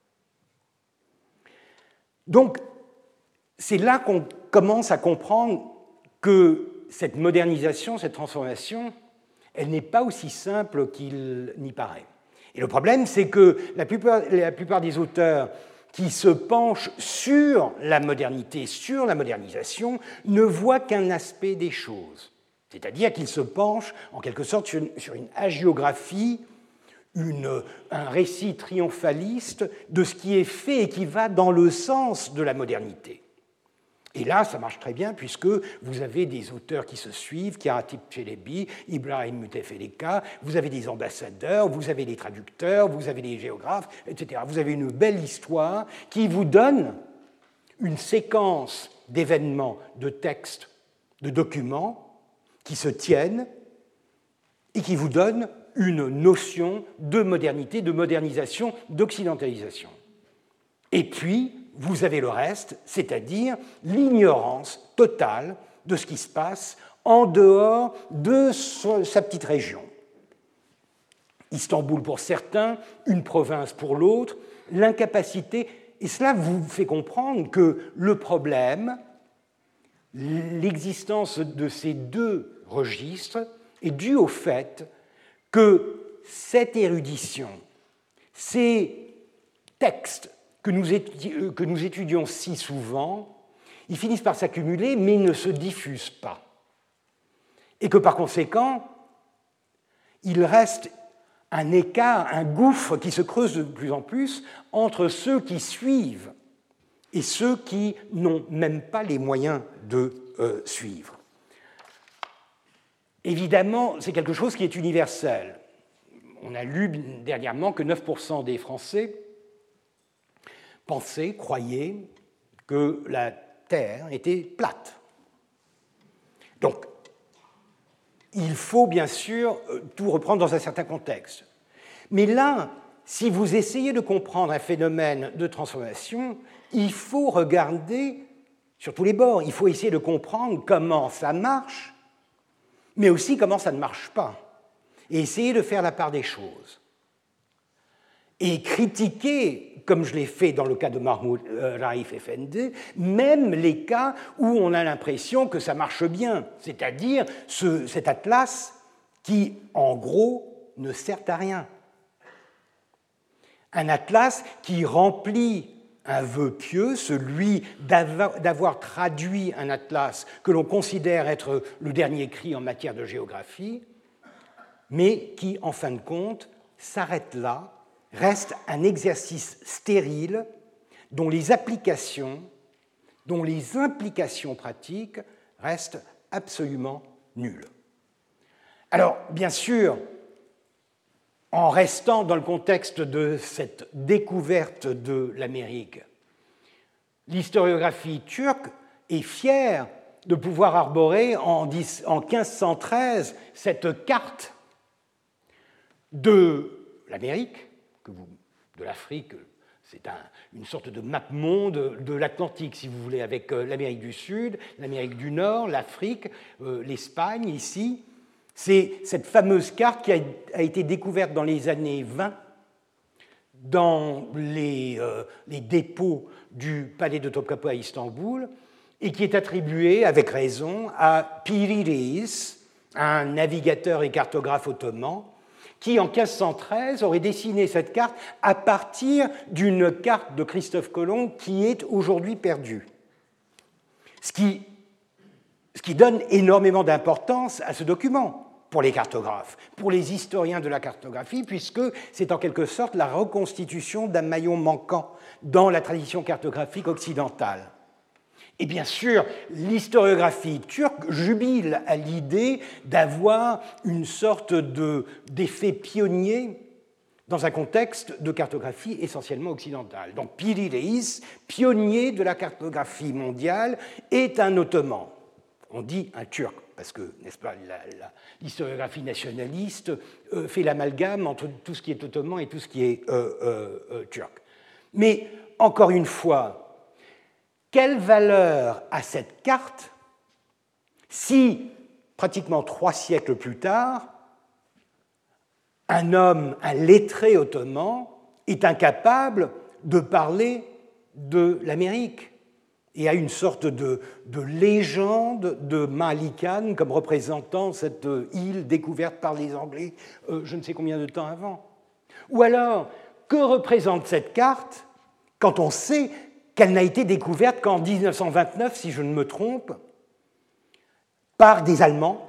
Donc, c'est là qu'on commence à comprendre que cette modernisation, cette transformation, elle n'est pas aussi simple qu'il n'y paraît. Et le problème, c'est que la plupart des auteurs qui se penchent sur la modernité, sur la modernisation, ne voient qu'un aspect des choses. C'est-à-dire qu'ils se penchent, en quelque sorte, sur une hagiographie, un récit triomphaliste de ce qui est fait et qui va dans le sens de la modernité. Et là, ça marche très bien, puisque vous avez des auteurs qui se suivent, Karatepe Çelebi, Ibrahim Müteferrika, vous avez des ambassadeurs, vous avez des traducteurs, vous avez des géographes, etc. Vous avez une belle histoire qui vous donne une séquence d'événements, de textes, de documents qui se tiennent et qui vous donne une notion de modernité, de modernisation, d'occidentalisation. Et puis, vous avez le reste, c'est-à-dire l'ignorance totale de ce qui se passe en dehors de sa petite région. Istanbul pour certains, une province pour l'autre, l'incapacité, et cela vous fait comprendre que le problème, l'existence de ces deux registres, est due au fait que cette érudition, ces textes que nous étudions si souvent, ils finissent par s'accumuler, mais ne se diffusent pas. Et que par conséquent, il reste un écart, un gouffre qui se creuse de plus en plus entre ceux qui suivent et ceux qui n'ont même pas les moyens de suivre. Évidemment, c'est quelque chose qui est universel. On a lu dernièrement que 9% des Français pensaient, croyaient que la Terre était plate. Donc, il faut bien sûr tout reprendre dans un certain contexte. Mais là, si vous essayez de comprendre un phénomène de transformation, il faut regarder sur tous les bords. Il faut essayer de comprendre comment ça marche, mais aussi comment ça ne marche pas, et essayer de faire la part des choses. Et critiquer, comme je l'ai fait dans le cas de Mahmoud Raif Efendi, même les cas où on a l'impression que ça marche bien, c'est-à-dire cet atlas qui, en gros, ne sert à rien. Un atlas qui remplit un vœu pieux, celui d'avoir traduit un atlas que l'on considère être le dernier cri en matière de géographie, mais qui, en fin de compte, s'arrête là, reste un exercice stérile dont les implications pratiques restent absolument nulles. Alors, bien sûr, en restant dans le contexte de cette découverte de l'Amérique, l'historiographie turque est fière de pouvoir arborer en 1513 cette carte de l'Amérique, de l'Afrique, c'est une sorte de map-monde de l'Atlantique, si vous voulez, avec l'Amérique du Sud, l'Amérique du Nord, l'Afrique, l'Espagne, ici. C'est cette fameuse carte qui a été découverte dans les années 20 dans les dépôts du palais de Topkapı à Istanbul et qui est attribuée, avec raison, à Piri Reis, un navigateur et cartographe ottoman, qui, en 1513, aurait dessiné cette carte à partir d'une carte de Christophe Colomb qui est aujourd'hui perdue. Ce qui donne énormément d'importance à ce document pour les cartographes, pour les historiens de la cartographie, puisque c'est en quelque sorte la reconstitution d'un maillon manquant dans la tradition cartographique occidentale. Et bien sûr, l'historiographie turque jubile à l'idée d'avoir une sorte d'effet pionnier dans un contexte de cartographie essentiellement occidentale. Donc Piri Reis, pionnier de la cartographie mondiale, est un ottoman. On dit un turc, parce que, n'est-ce pas, l'historiographie nationaliste fait l'amalgame entre tout ce qui est ottoman et tout ce qui est turc. Mais, encore une fois, quelle valeur a cette carte si, pratiquement 3 siècles plus tard, un homme, un lettré ottoman, est incapable de parler de l'Amérique et a une sorte de légende de Malik Khan comme représentant cette île découverte par les Anglais je ne sais combien de temps avant. Ou alors, que représente cette carte quand on sait qu'elle n'a été découverte qu'en 1929, si je ne me trompe, par des Allemands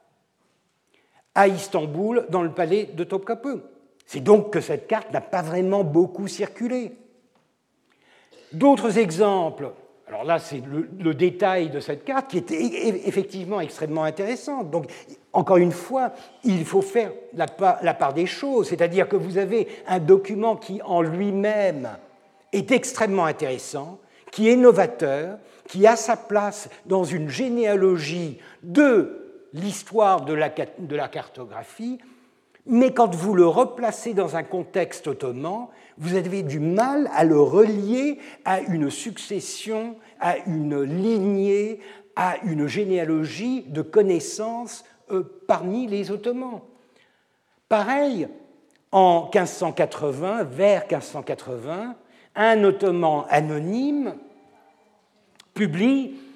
à Istanbul, dans le palais de Topkapı. C'est donc que cette carte n'a pas vraiment beaucoup circulé. D'autres exemples, alors là c'est le détail de cette carte qui est effectivement extrêmement intéressante. Donc, encore une fois, il faut faire la part des choses, c'est-à-dire que vous avez un document qui en lui-même est extrêmement intéressant, qui est novateur, qui a sa place dans une généalogie de l'histoire de la cartographie, mais quand vous le replacez dans un contexte ottoman, vous avez du mal à le relier à une succession, à une lignée, à une généalogie de connaissances parmi les Ottomans. Pareil, en 1580, vers 1580, un Ottoman anonyme publie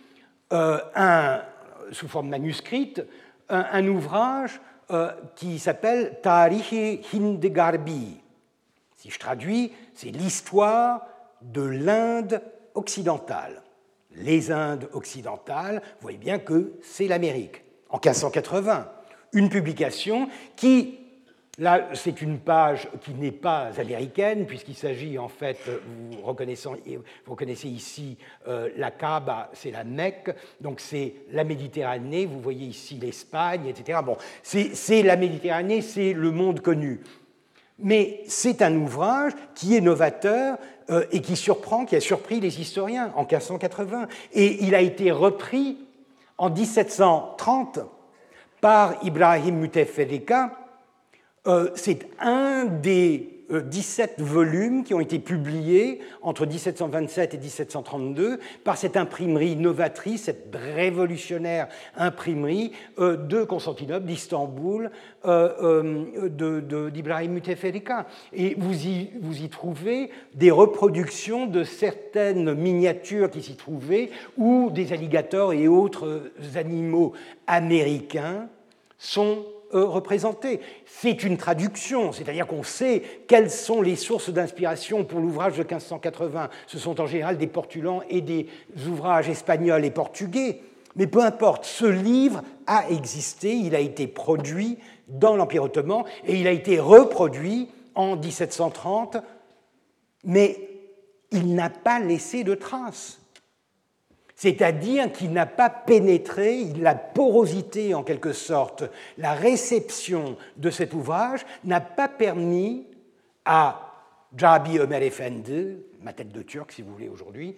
sous forme manuscrite un ouvrage qui s'appelle Tarihi Hind-Garbi. Si je traduis, c'est l'histoire de l'Inde occidentale. Les Indes occidentales, vous voyez bien que c'est l'Amérique. En 1580, une publication qui, là, c'est une page qui n'est pas américaine, puisqu'il s'agit en fait, vous reconnaissez ici la Kaaba, c'est la Mecque, donc c'est la Méditerranée, vous voyez ici l'Espagne, etc. Bon, c'est la Méditerranée, c'est le monde connu. Mais c'est un ouvrage qui est novateur et qui a surpris les historiens en 1580. Et il a été repris en 1730 par Ibrahim Müteferrika. C'est un des 17 volumes qui ont été publiés entre 1727 et 1732 par cette imprimerie novatrice, cette révolutionnaire imprimerie de Constantinople, d'Istanbul, d'Ibrahim Müteferrika. Et vous y trouvez des reproductions de certaines miniatures qui s'y trouvaient, où des alligators et autres animaux américains sont représentés. C'est une traduction, c'est-à-dire qu'on sait quelles sont les sources d'inspiration pour l'ouvrage de 1580. Ce sont en général des portulans et des ouvrages espagnols et portugais. Mais peu importe, ce livre a existé, il a été produit dans l'Empire ottoman et il a été reproduit en 1730, mais il n'a pas laissé de traces. C'est-à-dire qu'il n'a pas pénétré, la porosité en quelque sorte, la réception de cet ouvrage n'a pas permis à Jabi Ömer Efendi, ma tête de turc si vous voulez aujourd'hui,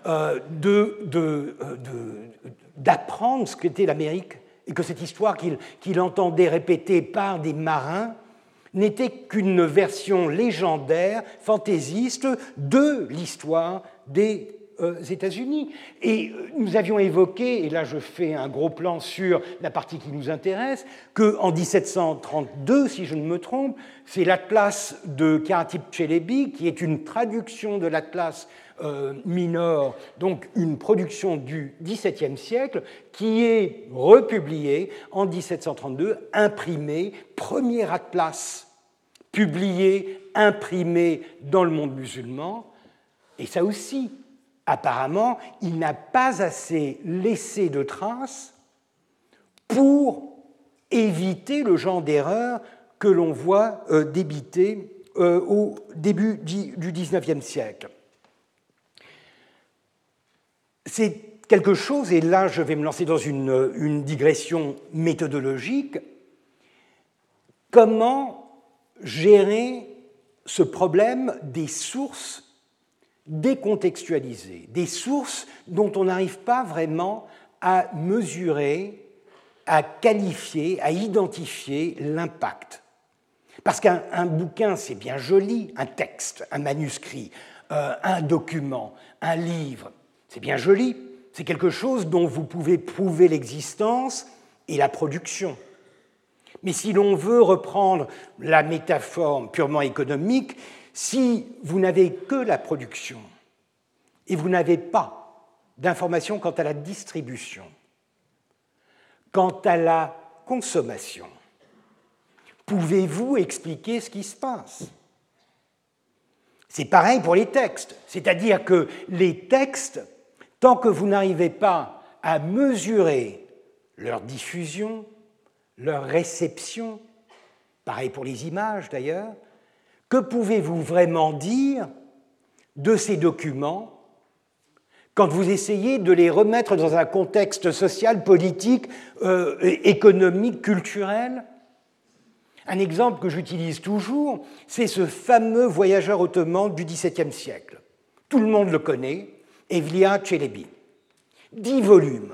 d'apprendre ce qu'était l'Amérique et que cette histoire qu'il entendait répéter par des marins n'était qu'une version légendaire, fantaisiste de l'histoire des États-Unis. Et nous avions évoqué, et là je fais un gros plan sur la partie qui nous intéresse, qu'en 1732, si je ne me trompe, c'est l'Atlas de Khatib Çelebi, qui est une traduction de l'Atlas minor, donc une production du XVIIe siècle, qui est republiée en 1732, imprimée, premier atlas publié, imprimé dans le monde musulman. Et ça aussi, apparemment, il n'a pas assez laissé de traces pour éviter le genre d'erreur que l'on voit débiter au début du XIXe siècle. C'est quelque chose, et là je vais me lancer dans une digression méthodologique, comment gérer ce problème des sources décontextualisées, des sources dont on n'arrive pas vraiment à mesurer, à qualifier, à identifier l'impact. Parce qu'un bouquin, c'est bien joli, un texte, un manuscrit, un document, un livre, c'est bien joli, c'est quelque chose dont vous pouvez prouver l'existence et la production. Mais si l'on veut reprendre la métaphore purement économique, si vous n'avez que la production et vous n'avez pas d'informations quant à la distribution, quant à la consommation, pouvez-vous expliquer ce qui se passe ? C'est pareil pour les textes, c'est-à-dire que les textes, tant que vous n'arrivez pas à mesurer leur diffusion, leur réception, pareil pour les images d'ailleurs, que pouvez-vous vraiment dire de ces documents quand vous essayez de les remettre dans un contexte social, politique, économique, culturel ? Un exemple que j'utilise toujours, c'est ce fameux voyageur ottoman du XVIIe siècle. Tout le monde le connaît, Evliya Çelebi. 10 volumes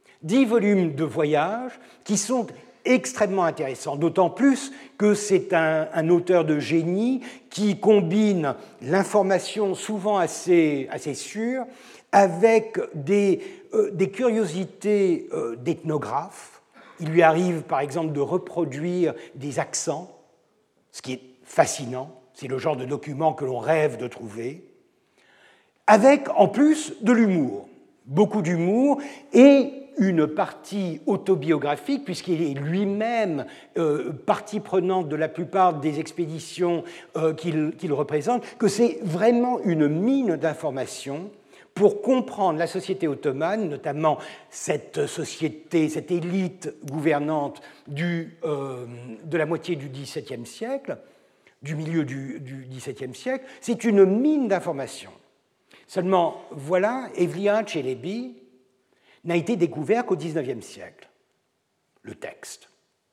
de voyage qui sont extrêmement intéressants, d'autant plus que c'est un auteur de génie qui combine l'information souvent assez sûre avec des curiosités d'ethnographes. Il lui arrive par exemple de reproduire des accents, ce qui est fascinant, c'est le genre de document que l'on rêve de trouver, avec en plus de l'humour, beaucoup d'humour et une partie autobiographique, puisqu'il est lui-même partie prenante de la plupart des expéditions qu'il représente, que c'est vraiment une mine d'informations pour comprendre la société ottomane, notamment cette société, cette élite gouvernante de la moitié du XVIIe siècle, du milieu du XVIIe siècle. C'est une mine d'informations. Seulement, voilà, Evliya Çelebi n'a été découvert qu'au XIXe siècle, le texte,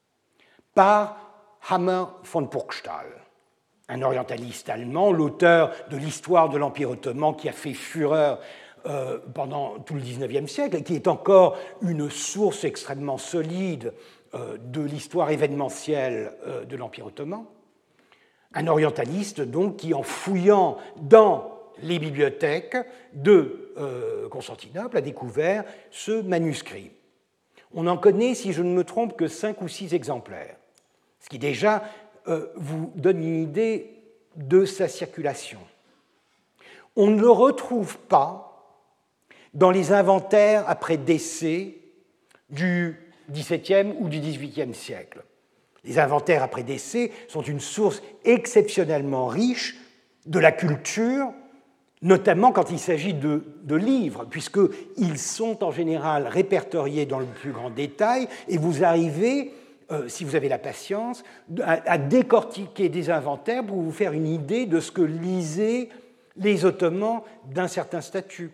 par Hammer von Purgstall, un orientaliste allemand, l'auteur de l'histoire de l'Empire ottoman qui a fait fureur pendant tout le XIXe siècle et qui est encore une source extrêmement solide de l'histoire événementielle de l'Empire ottoman. Un orientaliste, donc, qui, en fouillant dans les bibliothèques de Constantinople, a découvert ce manuscrit. On en connaît, si je ne me trompe, que 5 ou 6 exemplaires, ce qui déjà vous donne une idée de sa circulation. On ne le retrouve pas dans les inventaires après décès du XVIIe ou du XVIIIe siècle. Les inventaires après décès sont une source exceptionnellement riche de la culture, notamment quand il s'agit de livres, puisqu'ils sont en général répertoriés dans le plus grand détail, et vous arrivez, si vous avez la patience, à décortiquer des inventaires pour vous faire une idée de ce que lisaient les Ottomans d'un certain statut.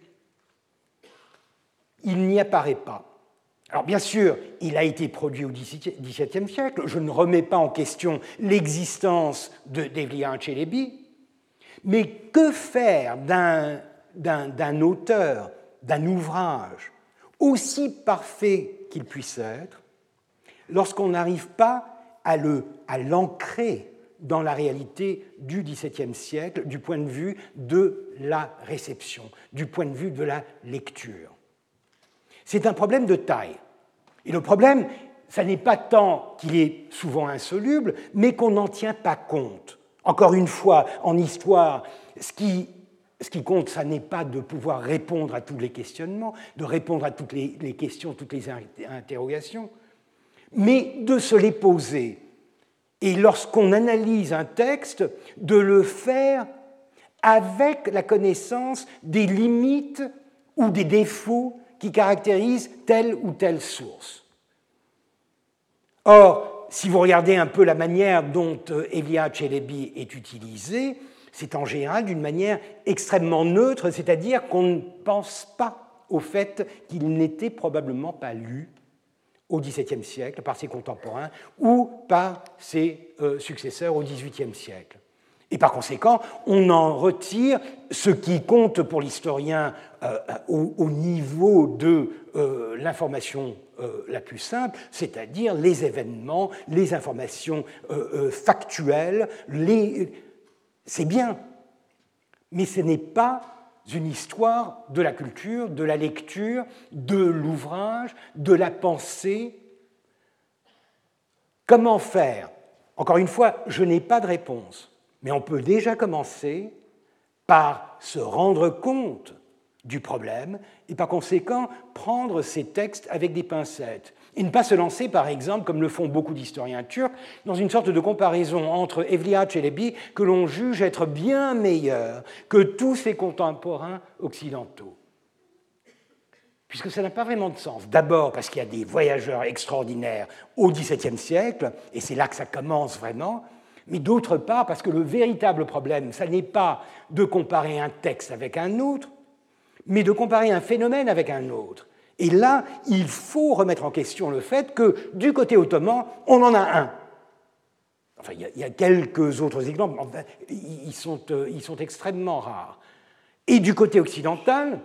Il n'y apparaît pas. Alors bien sûr, il a été produit au XVIIe siècle, je ne remets pas en question l'existence d'Evliya Çelebi, Mais que faire d'un auteur, d'un ouvrage, aussi parfait qu'il puisse être, lorsqu'on n'arrive pas à l'ancrer dans la réalité du XVIIe siècle, du point de vue de la réception, du point de vue de la lecture? C'est un problème de taille. Et le problème, ça n'est pas tant qu'il est souvent insoluble, mais qu'on n'en tient pas compte. Encore une fois, en histoire, ce qui compte, ça n'est pas de pouvoir répondre à tous les questionnements, de répondre à toutes les questions, toutes les interrogations, mais de se les poser. Et lorsqu'on analyse un texte, de le faire avec la connaissance des limites ou des défauts qui caractérisent telle ou telle source. Or, si vous regardez un peu la manière dont Elia Çelebi est utilisé, c'est en général d'une manière extrêmement neutre, c'est-à-dire qu'on ne pense pas au fait qu'il n'était probablement pas lu au XVIIe siècle par ses contemporains ou par ses successeurs au XVIIIe siècle. Et par conséquent, on en retire ce qui compte pour l'historien au niveau de l'information la plus simple, c'est-à-dire les événements, les informations factuelles, c'est bien, mais ce n'est pas une histoire de la culture, de la lecture, de l'ouvrage, de la pensée. Comment faire? Encore une fois, je n'ai pas de réponse, mais on peut déjà commencer par se rendre compte du problème et par conséquent prendre ces textes avec des pincettes et ne pas se lancer, par exemple, comme le font beaucoup d'historiens turcs, dans une sorte de comparaison entre Evliya Çelebi, que l'on juge être bien meilleur que tous ses contemporains occidentaux. Puisque ça n'a pas vraiment de sens. D'abord parce qu'il y a des voyageurs extraordinaires au XVIIe siècle, et c'est là que ça commence vraiment, mais d'autre part parce que le véritable problème, ça n'est pas de comparer un texte avec un autre, mais de comparer un phénomène avec un autre. Et là, il faut remettre en question le fait que, du côté ottoman, on en a un. Enfin, il y a quelques autres exemples, enfin, ils sont extrêmement rares. Et du côté occidental,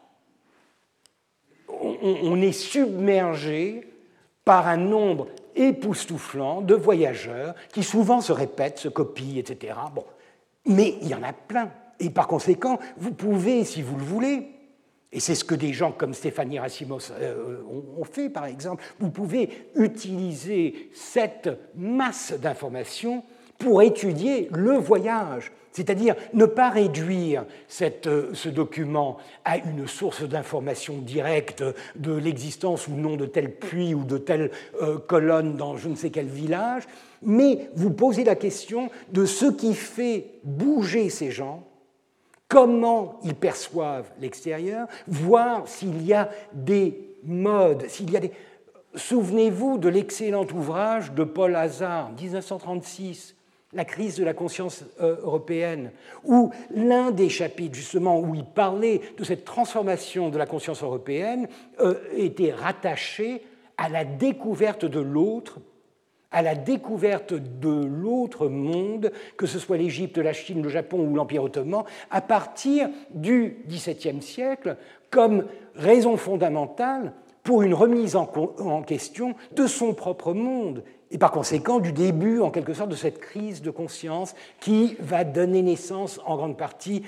on est submergé par un nombre époustouflant de voyageurs qui souvent se répètent, se copient, etc. Bon. Mais il y en a plein. Et par conséquent, vous pouvez, si vous le voulez, et c'est ce que des gens comme Stéphanie Rassimos ont fait, par exemple, vous pouvez utiliser cette masse d'informations pour étudier le voyage, c'est-à-dire ne pas réduire ce document à une source d'information directe de l'existence ou non de tel puits ou de telle colonne dans je ne sais quel village, mais vous posez la question de ce qui fait bouger ces gens, comment ils perçoivent l'extérieur, voir s'il y a des modes, s'il y a des... Souvenez-vous de l'excellent ouvrage de Paul Hazard, 1936, La crise de la conscience européenne, où l'un des chapitres, justement, où il parlait de cette transformation de la conscience européenne, était rattaché à la découverte de l'autre, à la découverte de l'autre monde, que ce soit l'Égypte, la Chine, le Japon ou l'Empire ottoman, à partir du XVIIe siècle, comme raison fondamentale pour une remise en question de son propre monde, et par conséquent du début, en quelque sorte, de cette crise de conscience qui va donner naissance, en grande partie,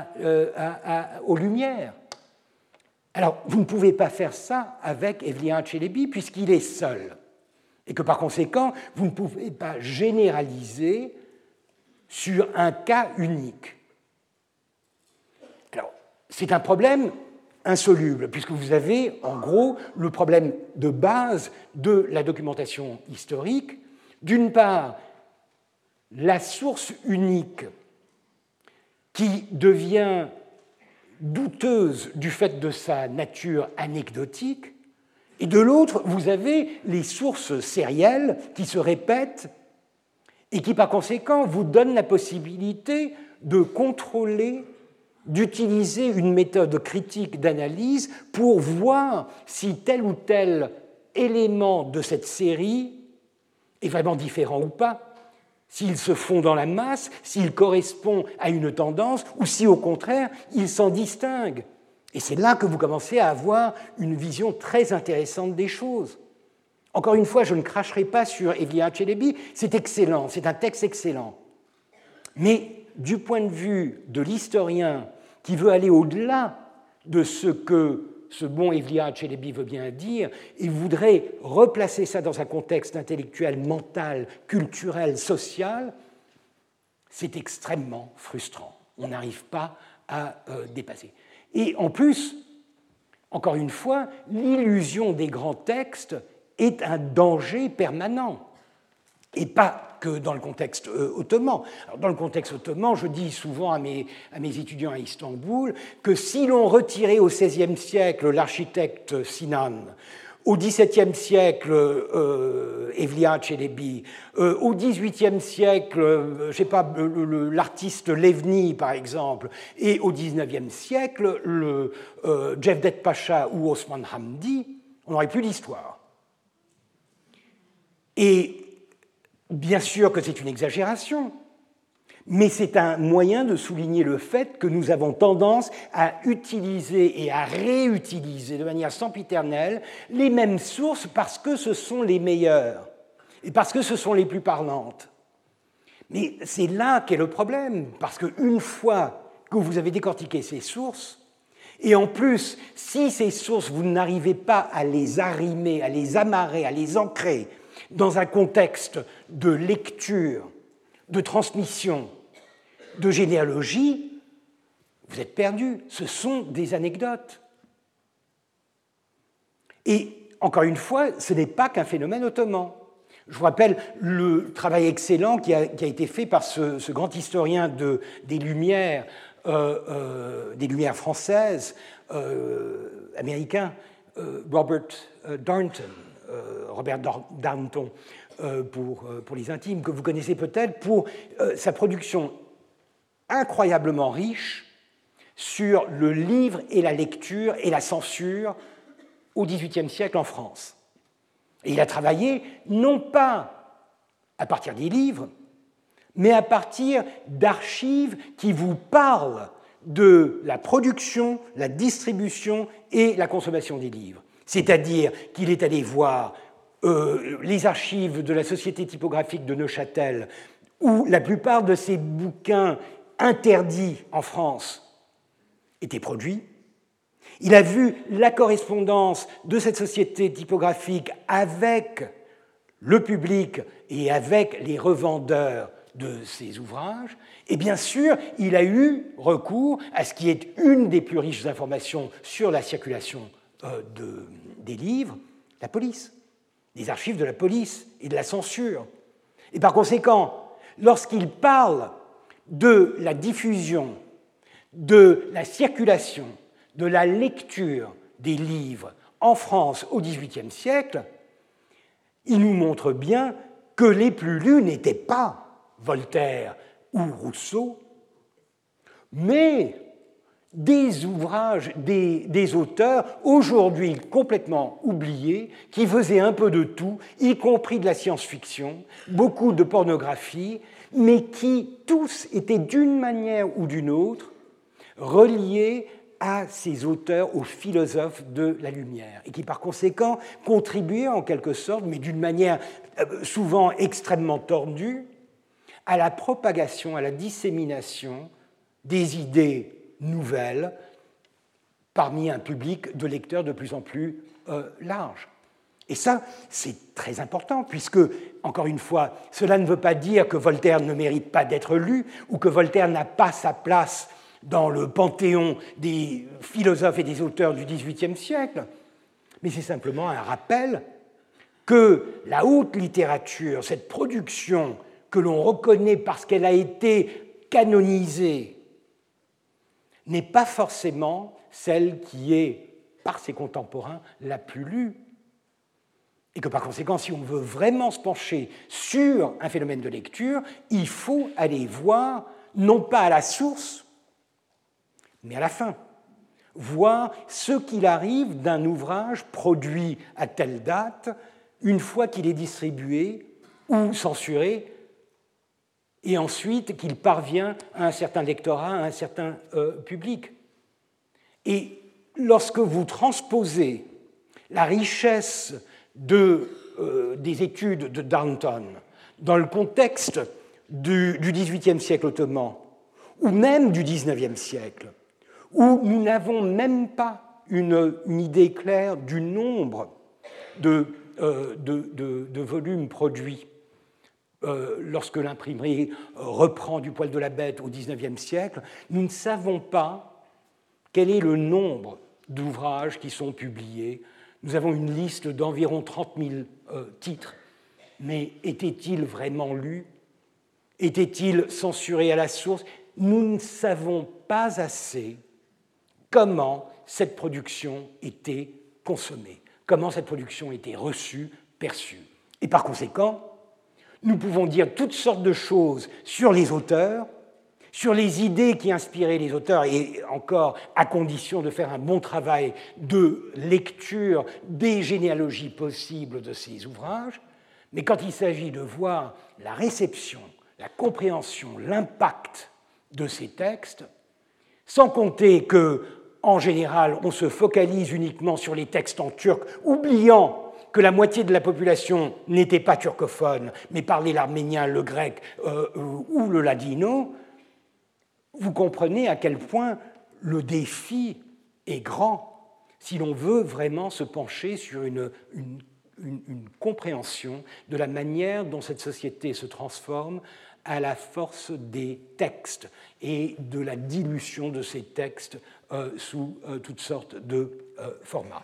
aux Lumières. Alors, vous ne pouvez pas faire ça avec Evliya Çelebi, puisqu'il est seul. Et que par conséquent, vous ne pouvez pas généraliser sur un cas unique. Alors, c'est un problème insoluble, puisque vous avez, en gros, le problème de base de la documentation historique. D'une part, la source unique qui devient douteuse du fait de sa nature anecdotique, et de l'autre, vous avez les sources sérielles qui se répètent et qui, par conséquent, vous donnent la possibilité de contrôler, d'utiliser une méthode critique d'analyse pour voir si tel ou tel élément de cette série est vraiment différent ou pas, s'il se fond dans la masse, s'il correspond à une tendance, ou si au contraire, il s'en distingue. Et c'est là que vous commencez à avoir une vision très intéressante des choses. Encore une fois, je ne cracherai pas sur Evliya Çelebi, c'est excellent, c'est un texte excellent. Mais du point de vue de l'historien qui veut aller au-delà de ce que ce bon Evliya Çelebi veut bien dire, il voudrait replacer ça dans un contexte intellectuel, mental, culturel, social, c'est extrêmement frustrant. On n'arrive pas à dépasser. Et en plus, encore une fois, l'illusion des grands textes est un danger permanent, et pas que dans le contexte ottoman. Alors, dans le contexte ottoman, je dis souvent à mes étudiants à Istanbul que si l'on retirait au XVIe siècle l'architecte Sinan, au XVIIe siècle Evliya Çelebi, au XVIIIe siècle, je sais pas, l'artiste Levni par exemple, et au XIXe siècle le Cevdet Pacha ou Osman Hamdi, on n'aurait plus d'histoire. Et bien sûr que c'est une exagération, mais c'est un moyen de souligner le fait que nous avons tendance à utiliser et à réutiliser de manière sempiternelle les mêmes sources parce que ce sont les meilleures et parce que ce sont les plus parlantes. Mais c'est là qu'est le problème, parce qu'une fois que vous avez décortiqué ces sources, et en plus, si ces sources, vous n'arrivez pas à les arrimer, à les amarrer, à les ancrer dans un contexte de lecture, de transmission, de généalogie, vous êtes perdu. Ce sont des anecdotes. Et encore une fois, ce n'est pas qu'un phénomène ottoman. Je vous rappelle le travail excellent qui a été fait par ce grand historien des Lumières françaises, américain, Robert Darnton, pour les intimes, que vous connaissez peut-être, pour sa production incroyablement riche sur le livre et la lecture et la censure au XVIIIe siècle en France. Et il a travaillé non pas à partir des livres, mais à partir d'archives qui vous parlent de la production, la distribution et la consommation des livres. C'est-à-dire qu'il est allé voir les archives de la Société typographique de Neuchâtel, où la plupart de ces bouquins interdits en France étaient produits. Il a vu la correspondance de cette société typographique avec le public et avec les revendeurs de ces ouvrages. Et bien sûr, il a eu recours à ce qui est une des plus riches informations sur la circulation des livres, la police, les archives de la police et de la censure. Et par conséquent, lorsqu'il parle de la diffusion, de la circulation, de la lecture des livres en France au XVIIIe siècle, il nous montre bien que les plus lus n'étaient pas Voltaire ou Rousseau, mais des ouvrages, des auteurs aujourd'hui complètement oubliés, qui faisaient un peu de tout, y compris de la science-fiction, beaucoup de pornographie, mais qui tous étaient d'une manière ou d'une autre reliés à ces auteurs, aux philosophes de la lumière, et qui par conséquent contribuaient en quelque sorte, mais d'une manière souvent extrêmement tordue, à la propagation, à la dissémination des idées nouvelles parmi un public de lecteurs de plus en plus large. Et ça, c'est très important, puisque, encore une fois, cela ne veut pas dire que Voltaire ne mérite pas d'être lu, ou que Voltaire n'a pas sa place dans le panthéon des philosophes et des auteurs du XVIIIe siècle, mais c'est simplement un rappel que la haute littérature, cette production que l'on reconnaît parce qu'elle a été canonisée, n'est pas forcément celle qui est, par ses contemporains, la plus lue. Et que par conséquent, si on veut vraiment se pencher sur un phénomène de lecture, il faut aller voir, non pas à la source, mais à la fin, voir ce qu'il arrive d'un ouvrage produit à telle date, une fois qu'il est distribué ou censuré et ensuite qu'il parvient à un certain lectorat, à un certain public. Et lorsque vous transposez la richesse des études de Darnton dans le contexte du XVIIIe siècle ottoman, ou même du XIXe siècle, où nous n'avons même pas une idée claire du nombre de volumes produits lorsque l'imprimerie reprend du poil de la bête au XIXe siècle, nous ne savons pas quel est le nombre d'ouvrages qui sont publiés. Nous avons une liste d'environ 30 000 titres, mais étaient-ils vraiment lus? Étaient-ils censurés à la source? Nous ne savons pas assez comment cette production était consommée, comment cette production était reçue, perçue. Et par conséquent, nous pouvons dire toutes sortes de choses sur les auteurs, sur les idées qui inspiraient les auteurs, et encore à condition de faire un bon travail de lecture des généalogies possibles de ces ouvrages, mais quand il s'agit de voir la réception, la compréhension, l'impact de ces textes, sans compter que, en général, on se focalise uniquement sur les textes en turc, oubliant que la moitié de la population n'était pas turcophone, mais parlait l'arménien, le grec ou le ladino, vous comprenez à quel point le défi est grand si l'on veut vraiment se pencher sur une compréhension de la manière dont cette société se transforme à la force des textes et de la dilution de ces textes sous toutes sortes de formats.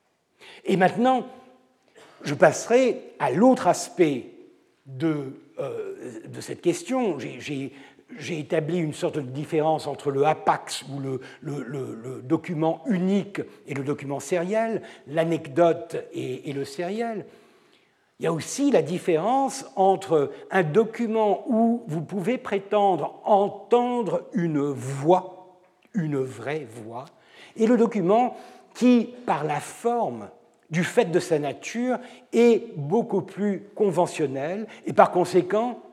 Et maintenant, je passerai à l'autre aspect de cette question. J'ai établi une sorte de différence entre le hapax, ou le document unique, et le document sériel, l'anecdote et le sériel. Il y a aussi la différence entre un document où vous pouvez prétendre entendre une voix, une vraie voix, et le document qui, par la forme, du fait de sa nature, est beaucoup plus conventionnel et par conséquent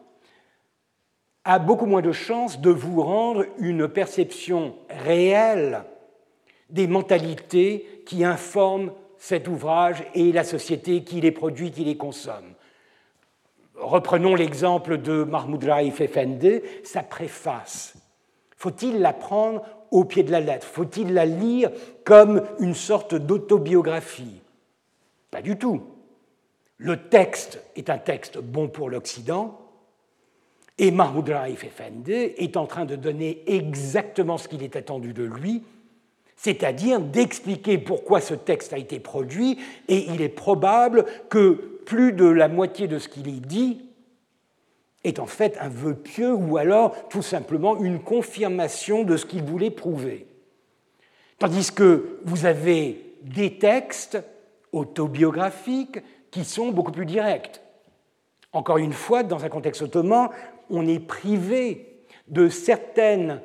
a beaucoup moins de chances de vous rendre une perception réelle des mentalités qui informent cet ouvrage et la société qui les produit, qui les consomme. Reprenons l'exemple de Mahmoud Raif Effendi, sa préface. Faut-il la prendre au pied de la lettre? Faut-il la lire comme une sorte d'autobiographie? Pas du tout. Le texte est un texte bon pour l'Occident, et Mahmoud Raif Effendi est en train de donner exactement ce qu'il est attendu de lui, c'est-à-dire d'expliquer pourquoi ce texte a été produit, et il est probable que plus de la moitié de ce qu'il y dit est en fait un vœu pieux ou alors tout simplement une confirmation de ce qu'il voulait prouver. Tandis que vous avez des textes autobiographiques qui sont beaucoup plus directs. Encore une fois, dans un contexte ottoman, on est privé de certaines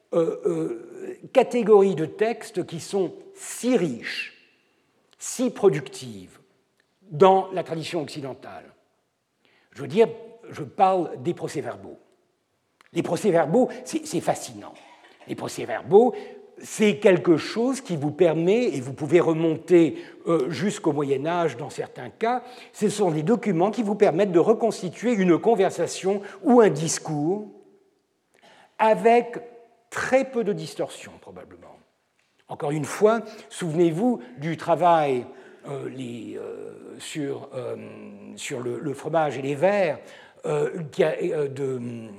catégories de textes qui sont si riches, si productives dans la tradition occidentale. Je veux dire, je parle des procès-verbaux. Les procès-verbaux, c'est fascinant. Les procès-verbaux, c'est quelque chose qui vous permet, et vous pouvez remonter jusqu'au Moyen-Âge dans certains cas, ce sont des documents qui vous permettent de reconstituer une conversation ou un discours avec très peu de distorsion, probablement. Encore une fois, souvenez-vous du travail sur le fromage et les vers de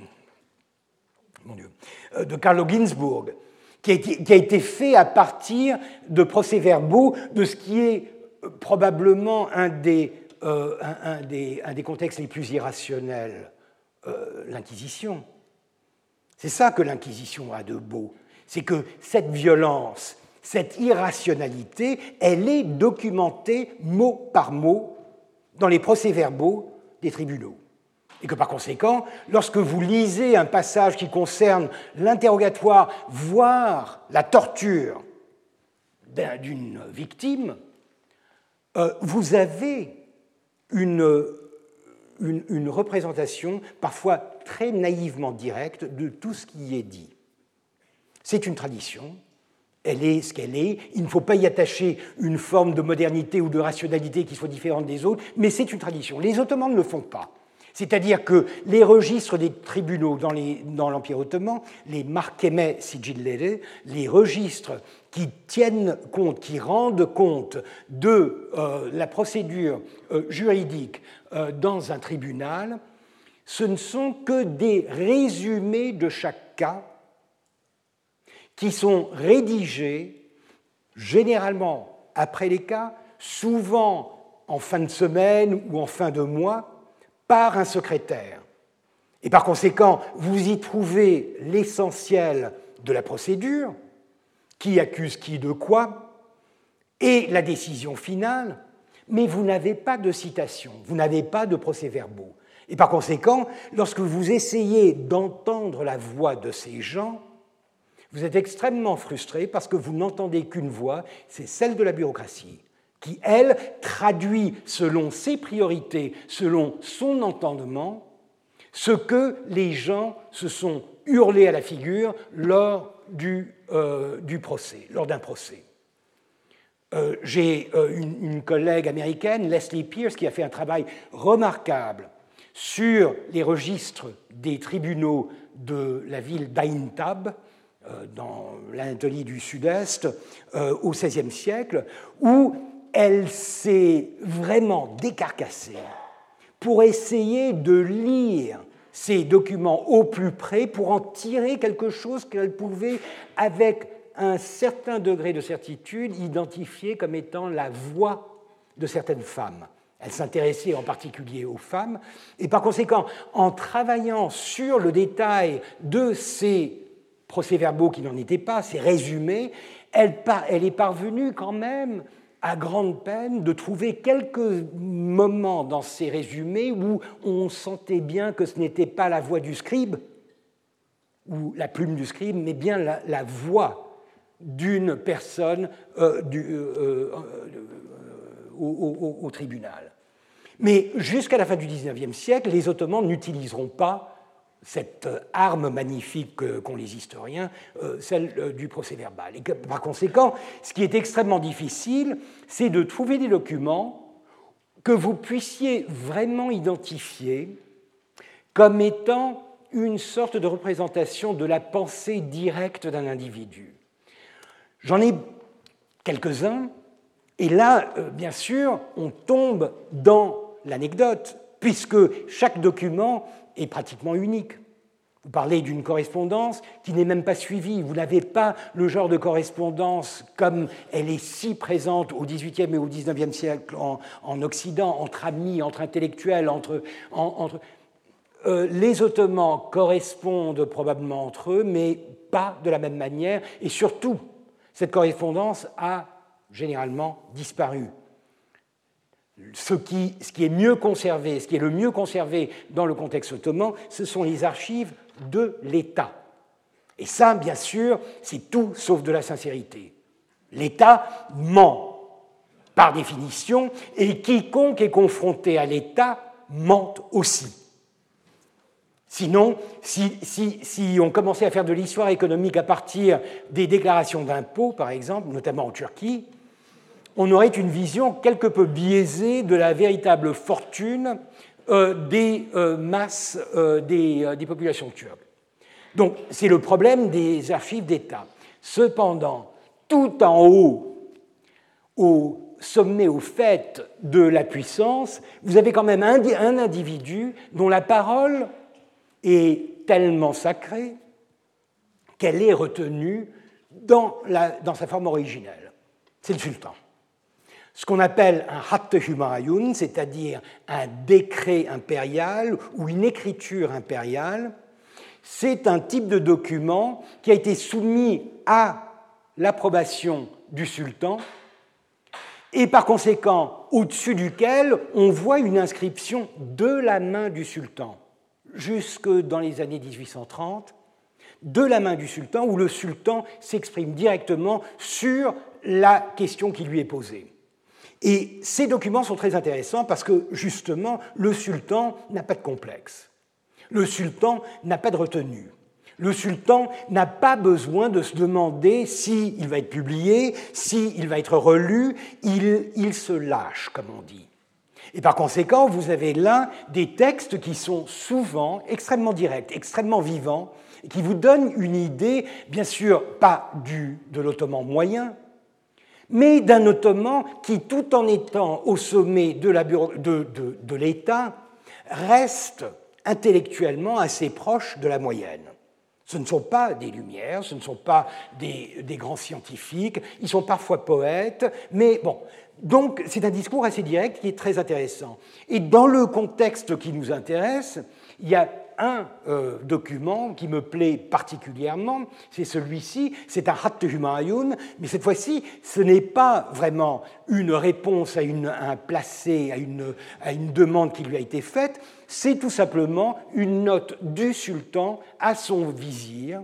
Carlo Ginzburg, qui a été fait à partir de procès-verbaux de ce qui est probablement un des contextes les plus irrationnels, l'Inquisition. C'est ça que l'Inquisition a de beau, c'est que cette violence, cette irrationalité, elle est documentée mot par mot dans les procès-verbaux des tribunaux. Et que par conséquent, lorsque vous lisez un passage qui concerne l'interrogatoire, voire la torture d'une victime, vous avez une représentation parfois très naïvement directe de tout ce qui y est dit. C'est une tradition, elle est ce qu'elle est, il ne faut pas y attacher une forme de modernité ou de rationalité qui soit différente des autres, mais c'est une tradition. Les Ottomans ne le font pas. C'est-à-dire que les registres des tribunaux dans l'Empire ottoman, les mahkeme sicilleri, les registres qui tiennent compte, qui rendent compte de la procédure juridique dans un tribunal, ce ne sont que des résumés de chaque cas qui sont rédigés généralement après les cas, souvent en fin de semaine ou en fin de mois, par un secrétaire. Et par conséquent, vous y trouvez l'essentiel de la procédure, qui accuse qui de quoi, et la décision finale, mais vous n'avez pas de citation, vous n'avez pas de procès-verbaux. Et par conséquent, lorsque vous essayez d'entendre la voix de ces gens, vous êtes extrêmement frustré parce que vous n'entendez qu'une voix, c'est celle de la bureaucratie, qui, elle, traduit selon ses priorités, selon son entendement, ce que les gens se sont hurlés à la figure lors du procès, lors d'un procès. J'ai une collègue américaine, Leslie Pierce, qui a fait un travail remarquable sur les registres des tribunaux de la ville d'Aintab, dans l'Anatolie du Sud-Est, au XVIe siècle, où elle s'est vraiment décarcassée pour essayer de lire ces documents au plus près, pour en tirer quelque chose qu'elle pouvait, avec un certain degré de certitude, identifier comme étant la voix de certaines femmes. Elle s'intéressait en particulier aux femmes, et par conséquent, en travaillant sur le détail de ces procès-verbaux qui n'en étaient pas, ces résumés, elle est parvenue quand même, à grande peine, de trouver quelques moments dans ces résumés où on sentait bien que ce n'était pas la voix du scribe, ou la plume du scribe, mais bien la voix d'une personne au tribunal. Mais jusqu'à la fin du XIXe siècle, les Ottomans n'utiliseront pas cette arme magnifique qu'ont les historiens, celle du procès-verbal. Et que, par conséquent, ce qui est extrêmement difficile, c'est de trouver des documents que vous puissiez vraiment identifier comme étant une sorte de représentation de la pensée directe d'un individu. J'en ai quelques-uns, et là, bien sûr, on tombe dans l'anecdote, puisque chaque document est pratiquement unique. Vous parlez d'une correspondance qui n'est même pas suivie. Vous n'avez pas le genre de correspondance comme elle est si présente au XVIIIe et au XIXe siècle en Occident, entre amis, entre intellectuels, les Ottomans correspondent probablement entre eux, mais pas de la même manière. Et surtout, cette correspondance a généralement disparu. Ce qui est mieux conservé, ce qui est le mieux conservé dans le contexte ottoman, ce sont les archives de l'État. Et ça, bien sûr, c'est tout sauf de la sincérité. L'État ment, par définition, et quiconque est confronté à l'État ment aussi. Sinon, si on commençait à faire de l'histoire économique à partir des déclarations d'impôts, par exemple, notamment en Turquie, on aurait une vision quelque peu biaisée de la véritable fortune des masses des populations turques. Donc, c'est le problème des archives d'État. Cependant, tout en haut, au sommet, au fait de la puissance, vous avez quand même un individu dont la parole est tellement sacrée qu'elle est retenue dans sa forme originelle. C'est le sultan. Ce qu'on appelle un Hatte Humayun, c'est-à-dire un décret impérial ou une écriture impériale, c'est un type de document qui a été soumis à l'approbation du sultan et par conséquent au-dessus duquel on voit une inscription de la main du sultan, jusque dans les années 1830, de la main du sultan, où le sultan s'exprime directement sur la question qui lui est posée. Et ces documents sont très intéressants parce que, justement, le sultan n'a pas de complexe. Le sultan n'a pas de retenue. Le sultan n'a pas besoin de se demander s'il va être publié, s'il va être relu, il se lâche, comme on dit. Et par conséquent, vous avez là des textes qui sont souvent extrêmement directs, extrêmement vivants, et qui vous donnent une idée, bien sûr, pas de l'ottoman moyen, mais d'un ottoman qui, tout en étant au sommet de l'État, reste intellectuellement assez proche de la moyenne. Ce ne sont pas des Lumières, ce ne sont pas des grands scientifiques, ils sont parfois poètes, mais bon. Donc c'est un discours assez direct qui est très intéressant. Et dans le contexte qui nous intéresse, il y a un document qui me plaît particulièrement, c'est celui-ci, c'est un Khatt Humayun, mais cette fois-ci, ce n'est pas vraiment une réponse à un placé, à une demande qui lui a été faite, c'est tout simplement une note du sultan à son vizir.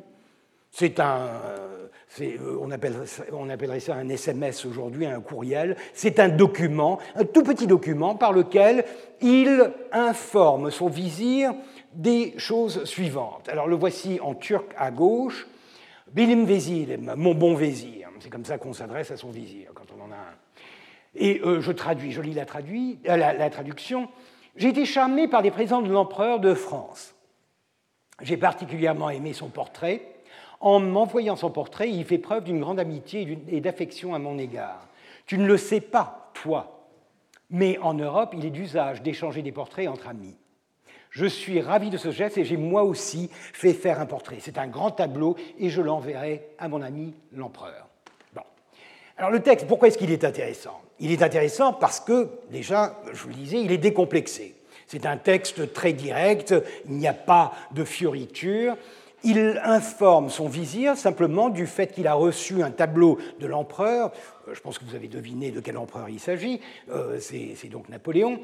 On appellerait ça un SMS aujourd'hui, un courriel. C'est un document, un tout petit document par lequel il informe son vizir des choses suivantes. Alors le voici en turc à gauche. Bilim vezirim, mon bon vizir. C'est comme ça qu'on s'adresse à son vizir quand on en a un. Et je lis la traduction. J'ai été charmé par les présents de l'empereur de France. J'ai particulièrement aimé son portrait. En m'envoyant son portrait, il fait preuve d'une grande amitié et d'affection à mon égard. Tu ne le sais pas, toi, mais en Europe, il est d'usage d'échanger des portraits entre amis. Je suis ravi de ce geste et j'ai moi aussi fait faire un portrait. C'est un grand tableau et je l'enverrai à mon ami l'empereur. Bon. Alors le texte, pourquoi est-ce qu'il est intéressant? Il est intéressant parce que, déjà, je vous le disais, il est décomplexé. C'est un texte très direct, il n'y a pas de fioriture. Il informe son vizir simplement du fait qu'il a reçu un tableau de l'empereur. Je pense que vous avez deviné de quel empereur il s'agit. C'est donc Napoléon.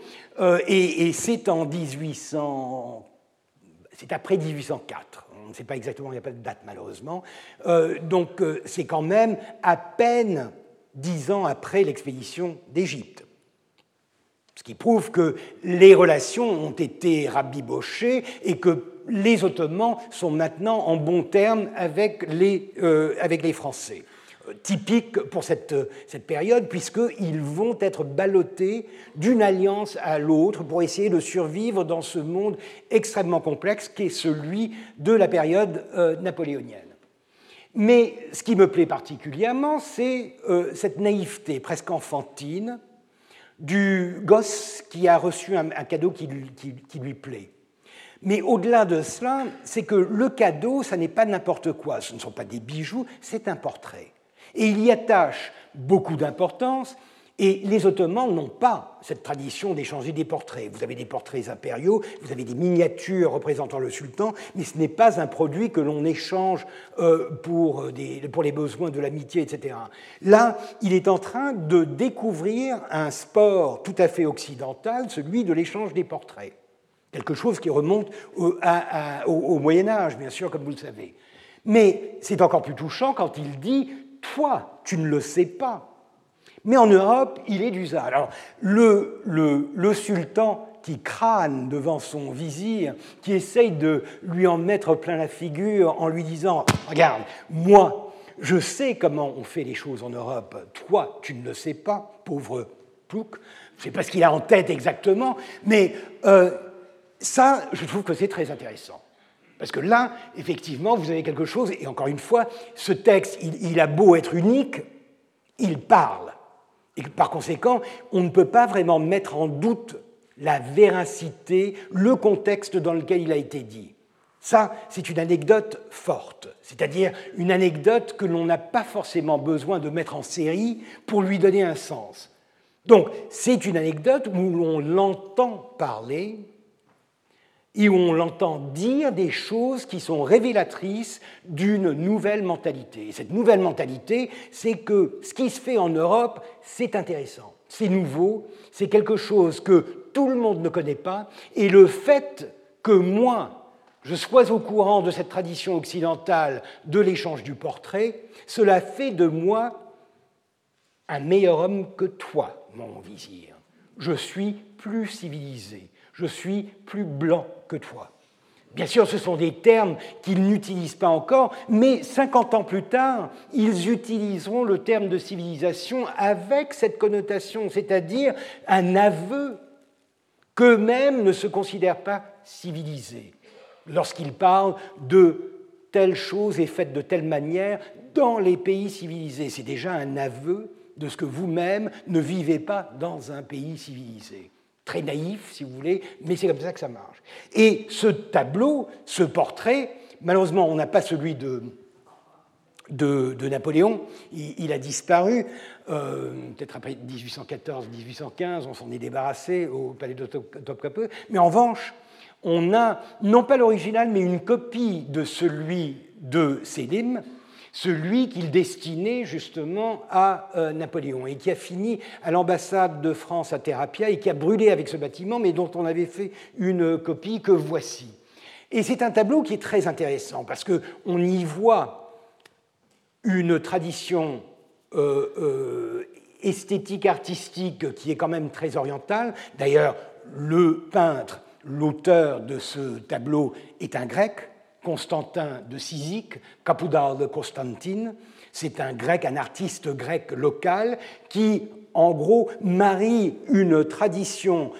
Et c'est en 1800. C'est après 1804. On ne sait pas exactement, il n'y a pas de date malheureusement. Donc c'est quand même à peine 10 ans après l'expédition d'Égypte. Ce qui prouve que les relations ont été rabibochées et que les Ottomans sont maintenant en bons termes avec les Français. Typique pour cette période, puisqu'ils vont être ballottés d'une alliance à l'autre pour essayer de survivre dans ce monde extrêmement complexe qui est celui de la période napoléonienne. Mais ce qui me plaît particulièrement, c'est cette naïveté presque enfantine du gosse qui a reçu un cadeau qui lui plaît. Mais au-delà de cela, c'est que le cadeau, ça n'est pas n'importe quoi, ce ne sont pas des bijoux, c'est un portrait. Et il y attache beaucoup d'importance, et les Ottomans n'ont pas cette tradition d'échanger des portraits. Vous avez des portraits impériaux, vous avez des miniatures représentant le sultan, mais ce n'est pas un produit que l'on échange pour les besoins de l'amitié, etc. Là, il est en train de découvrir un sport tout à fait occidental, celui de l'échange des portraits. Quelque chose qui remonte au Moyen-Âge, bien sûr, comme vous le savez. Mais c'est encore plus touchant quand il dit « Toi, tu ne le sais pas ». Mais en Europe, il est d'usage. Alors, le sultan qui crâne devant son vizir, qui essaye de lui en mettre plein la figure en lui disant « Regarde, moi, je sais comment on fait les choses en Europe. Toi, tu ne le sais pas, pauvre plouc. » Je ne sais pas ce qu'il a en tête exactement, mais ça, je trouve que c'est très intéressant. Parce que là, effectivement, vous avez quelque chose, et encore une fois, ce texte, il a beau être unique, il parle. Et par conséquent, on ne peut pas vraiment mettre en doute la véracité, le contexte dans lequel il a été dit. Ça, c'est une anecdote forte, c'est-à-dire une anecdote que l'on n'a pas forcément besoin de mettre en série pour lui donner un sens. Donc, c'est une anecdote où on l'entend parler et où on l'entend dire des choses qui sont révélatrices d'une nouvelle mentalité. Et cette nouvelle mentalité, c'est que ce qui se fait en Europe, c'est intéressant, c'est nouveau, c'est quelque chose que tout le monde ne connaît pas, et le fait que moi, je sois au courant de cette tradition occidentale de l'échange du portrait, cela fait de moi un meilleur homme que toi, mon vizir. Je suis plus civilisé. Je suis plus blanc que toi. Bien sûr, ce sont des termes qu'ils n'utilisent pas encore, mais 50 ans plus tard, ils utiliseront le terme de civilisation avec cette connotation, c'est-à-dire un aveu qu'eux-mêmes ne se considèrent pas civilisés, lorsqu'ils parlent de telle chose est faite de telle manière dans les pays civilisés. C'est déjà un aveu de ce que vous-même ne vivez pas dans un pays civilisé. Très naïf, si vous voulez, mais c'est comme ça que ça marche. Et ce tableau, ce portrait, malheureusement, on n'a pas celui de Napoléon, il a disparu, peut-être après 1814-1815, on s'en est débarrassé au palais de Topkapi, mais en revanche, on a, non pas l'original, mais une copie de celui de Sélim, celui qu'il destinait justement à Napoléon et qui a fini à l'ambassade de France à Terapia et qui a brûlé avec ce bâtiment, mais dont on avait fait une copie que voici. Et c'est un tableau qui est très intéressant parce qu'on y voit une tradition esthétique, artistique qui est quand même très orientale. D'ailleurs, le peintre, l'auteur de ce tableau est un grec, Constantin de Cyzique, Kapoudas de Constantine. C'est un grec, un artiste grec local qui, en gros, marie une tradition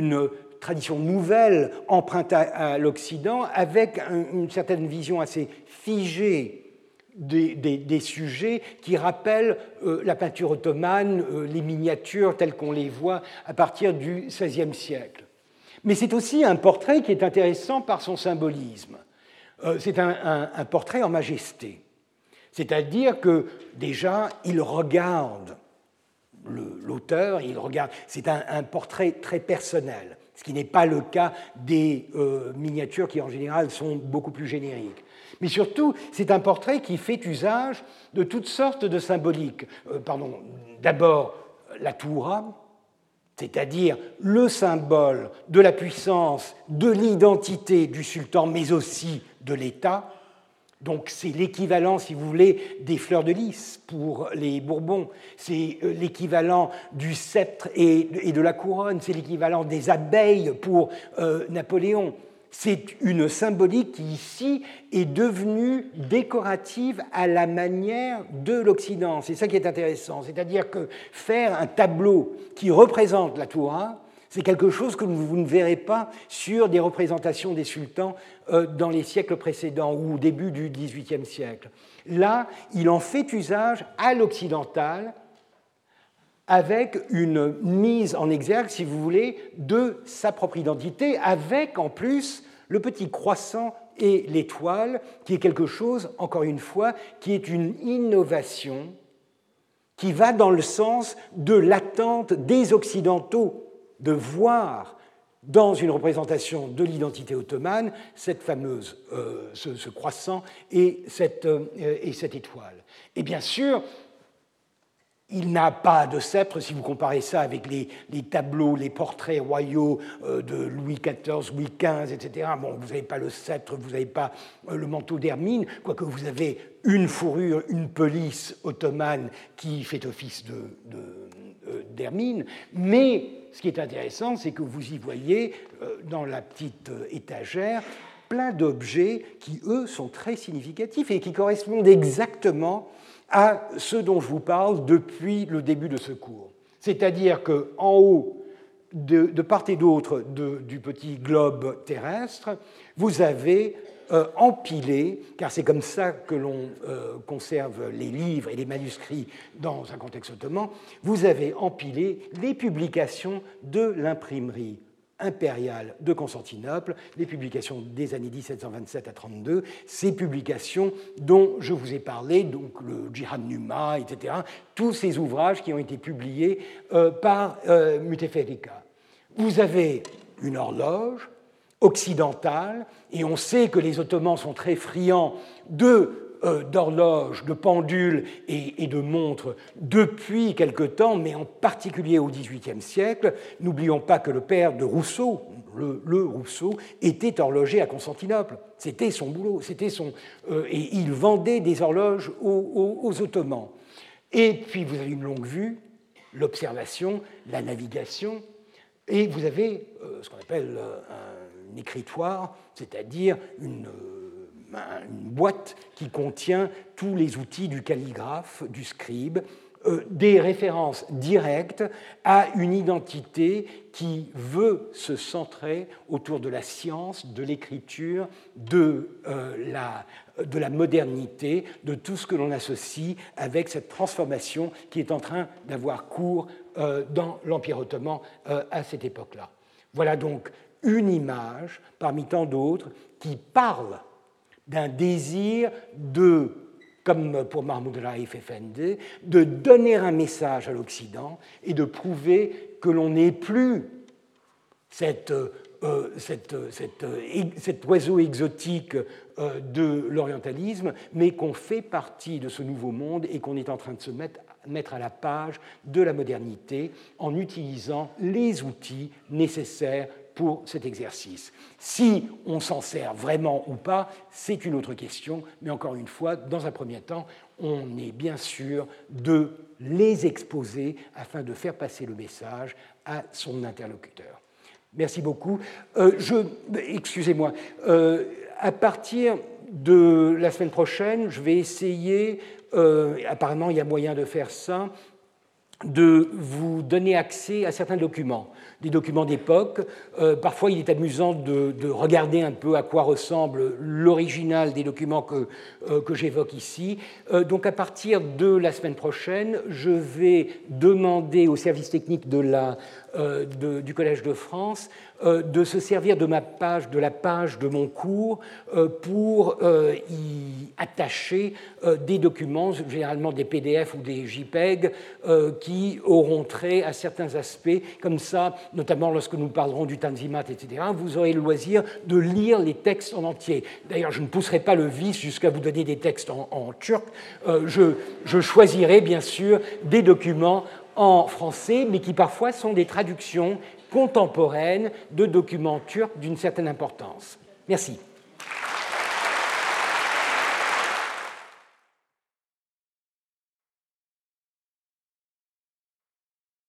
nouvelle empruntée à l'Occident avec une certaine vision assez figée des sujets qui rappellent la peinture ottomane, les miniatures telles qu'on les voit à partir du XVIe siècle. Mais c'est aussi un portrait qui est intéressant par son symbolisme. C'est un portrait en majesté. C'est-à-dire que, déjà, il regarde l'auteur, c'est un portrait très personnel, ce qui n'est pas le cas des miniatures qui, en général, sont beaucoup plus génériques. Mais surtout, c'est un portrait qui fait usage de toutes sortes de symboliques. D'abord, la toura, c'est-à-dire le symbole de la puissance, de l'identité du sultan, mais aussi de l'État. Donc c'est l'équivalent, si vous voulez, des fleurs de lys pour les Bourbons, c'est l'équivalent du sceptre et de la couronne, c'est l'équivalent des abeilles pour Napoléon. C'est une symbolique qui, ici, est devenue décorative à la manière de l'Occident. C'est ça qui est intéressant. C'est-à-dire que faire un tableau qui représente la Toura, c'est quelque chose que vous ne verrez pas sur des représentations des sultans dans les siècles précédents ou au début du XVIIIe siècle. Là, il en fait usage à l'occidental avec une mise en exergue, si vous voulez, de sa propre identité, avec en plus le petit croissant et l'étoile, qui est quelque chose, encore une fois, qui est une innovation qui va dans le sens de l'attente des Occidentaux de voir dans une représentation de l'identité ottomane cette fameuse, ce croissant et cette étoile. Et bien sûr, il n'a pas de sceptre, si vous comparez ça avec les tableaux, les portraits royaux de Louis XIV, Louis XV, etc. Bon, vous n'avez pas le sceptre, vous n'avez pas le manteau d'hermine, quoique vous avez une fourrure, une pelisse ottomane qui fait office d'hermine. Mais ce qui est intéressant, c'est que vous y voyez, dans la petite étagère, plein d'objets qui, eux, sont très significatifs et qui correspondent exactement à ce dont je vous parle depuis le début de ce cours. C'est-à-dire qu'en haut, de part et d'autre du petit globe terrestre, vous avez empilé, car c'est comme ça que l'on conserve les livres et les manuscrits dans un contexte ottoman, vous avez empilé les publications de l'imprimerie impériale de Constantinople, les publications des années 1727 à 32, ces publications dont je vous ai parlé, donc le Djihad-Numa, etc., tous ces ouvrages qui ont été publiés par Muteferiqa. Vous avez une horloge occidentale, et on sait que les Ottomans sont très friands d'horloges, de pendules et de montres depuis quelque temps, mais en particulier au XVIIIe siècle. N'oublions pas que le père de Rousseau, le Rousseau, était horloger à Constantinople. C'était son boulot, et il vendait des horloges aux Ottomans. Et puis vous avez une longue vue, l'observation, la navigation, et vous avez ce qu'on appelle écritoire, c'est-à-dire une boîte qui contient tous les outils du calligraphe, du scribe, des références directes à une identité qui veut se centrer autour de la science, de l'écriture, de la modernité, de tout ce que l'on associe avec cette transformation qui est en train d'avoir cours dans l'Empire ottoman à cette époque-là. Voilà donc une image parmi tant d'autres qui parle d'un désir de, comme pour Mahmoud Raif Effendi, de donner un message à l'Occident et de prouver que l'on n'est plus cet oiseau exotique de l'orientalisme, mais qu'on fait partie de ce nouveau monde et qu'on est en train de se mettre à la page de la modernité en utilisant les outils nécessaires pour cet exercice. Si on s'en sert vraiment ou pas, c'est une autre question, mais encore une fois, dans un premier temps, on est bien sûr de les exposer afin de faire passer le message à son interlocuteur. Merci beaucoup. Excusez-moi. À partir de la semaine prochaine, je vais essayer, apparemment il y a moyen de faire ça, de vous donner accès à certains documents, des documents d'époque. Parfois, il est amusant de regarder un peu à quoi ressemble l'original des documents que j'évoque ici. Donc, à partir de la semaine prochaine, je vais demander au service technique du Collège de France de se servir de la page de mon cours pour y attacher des documents, généralement des PDF ou des JPEG, qui auront trait à certains aspects. Comme ça, notamment lorsque nous parlerons du Tanzimat, etc., vous aurez le loisir de lire les textes en entier. D'ailleurs, je ne pousserai pas le vice jusqu'à vous donner des textes en turc. Je choisirai, bien sûr, des documents en français, mais qui parfois sont des traductions contemporaines de documents turcs d'une certaine importance. Merci.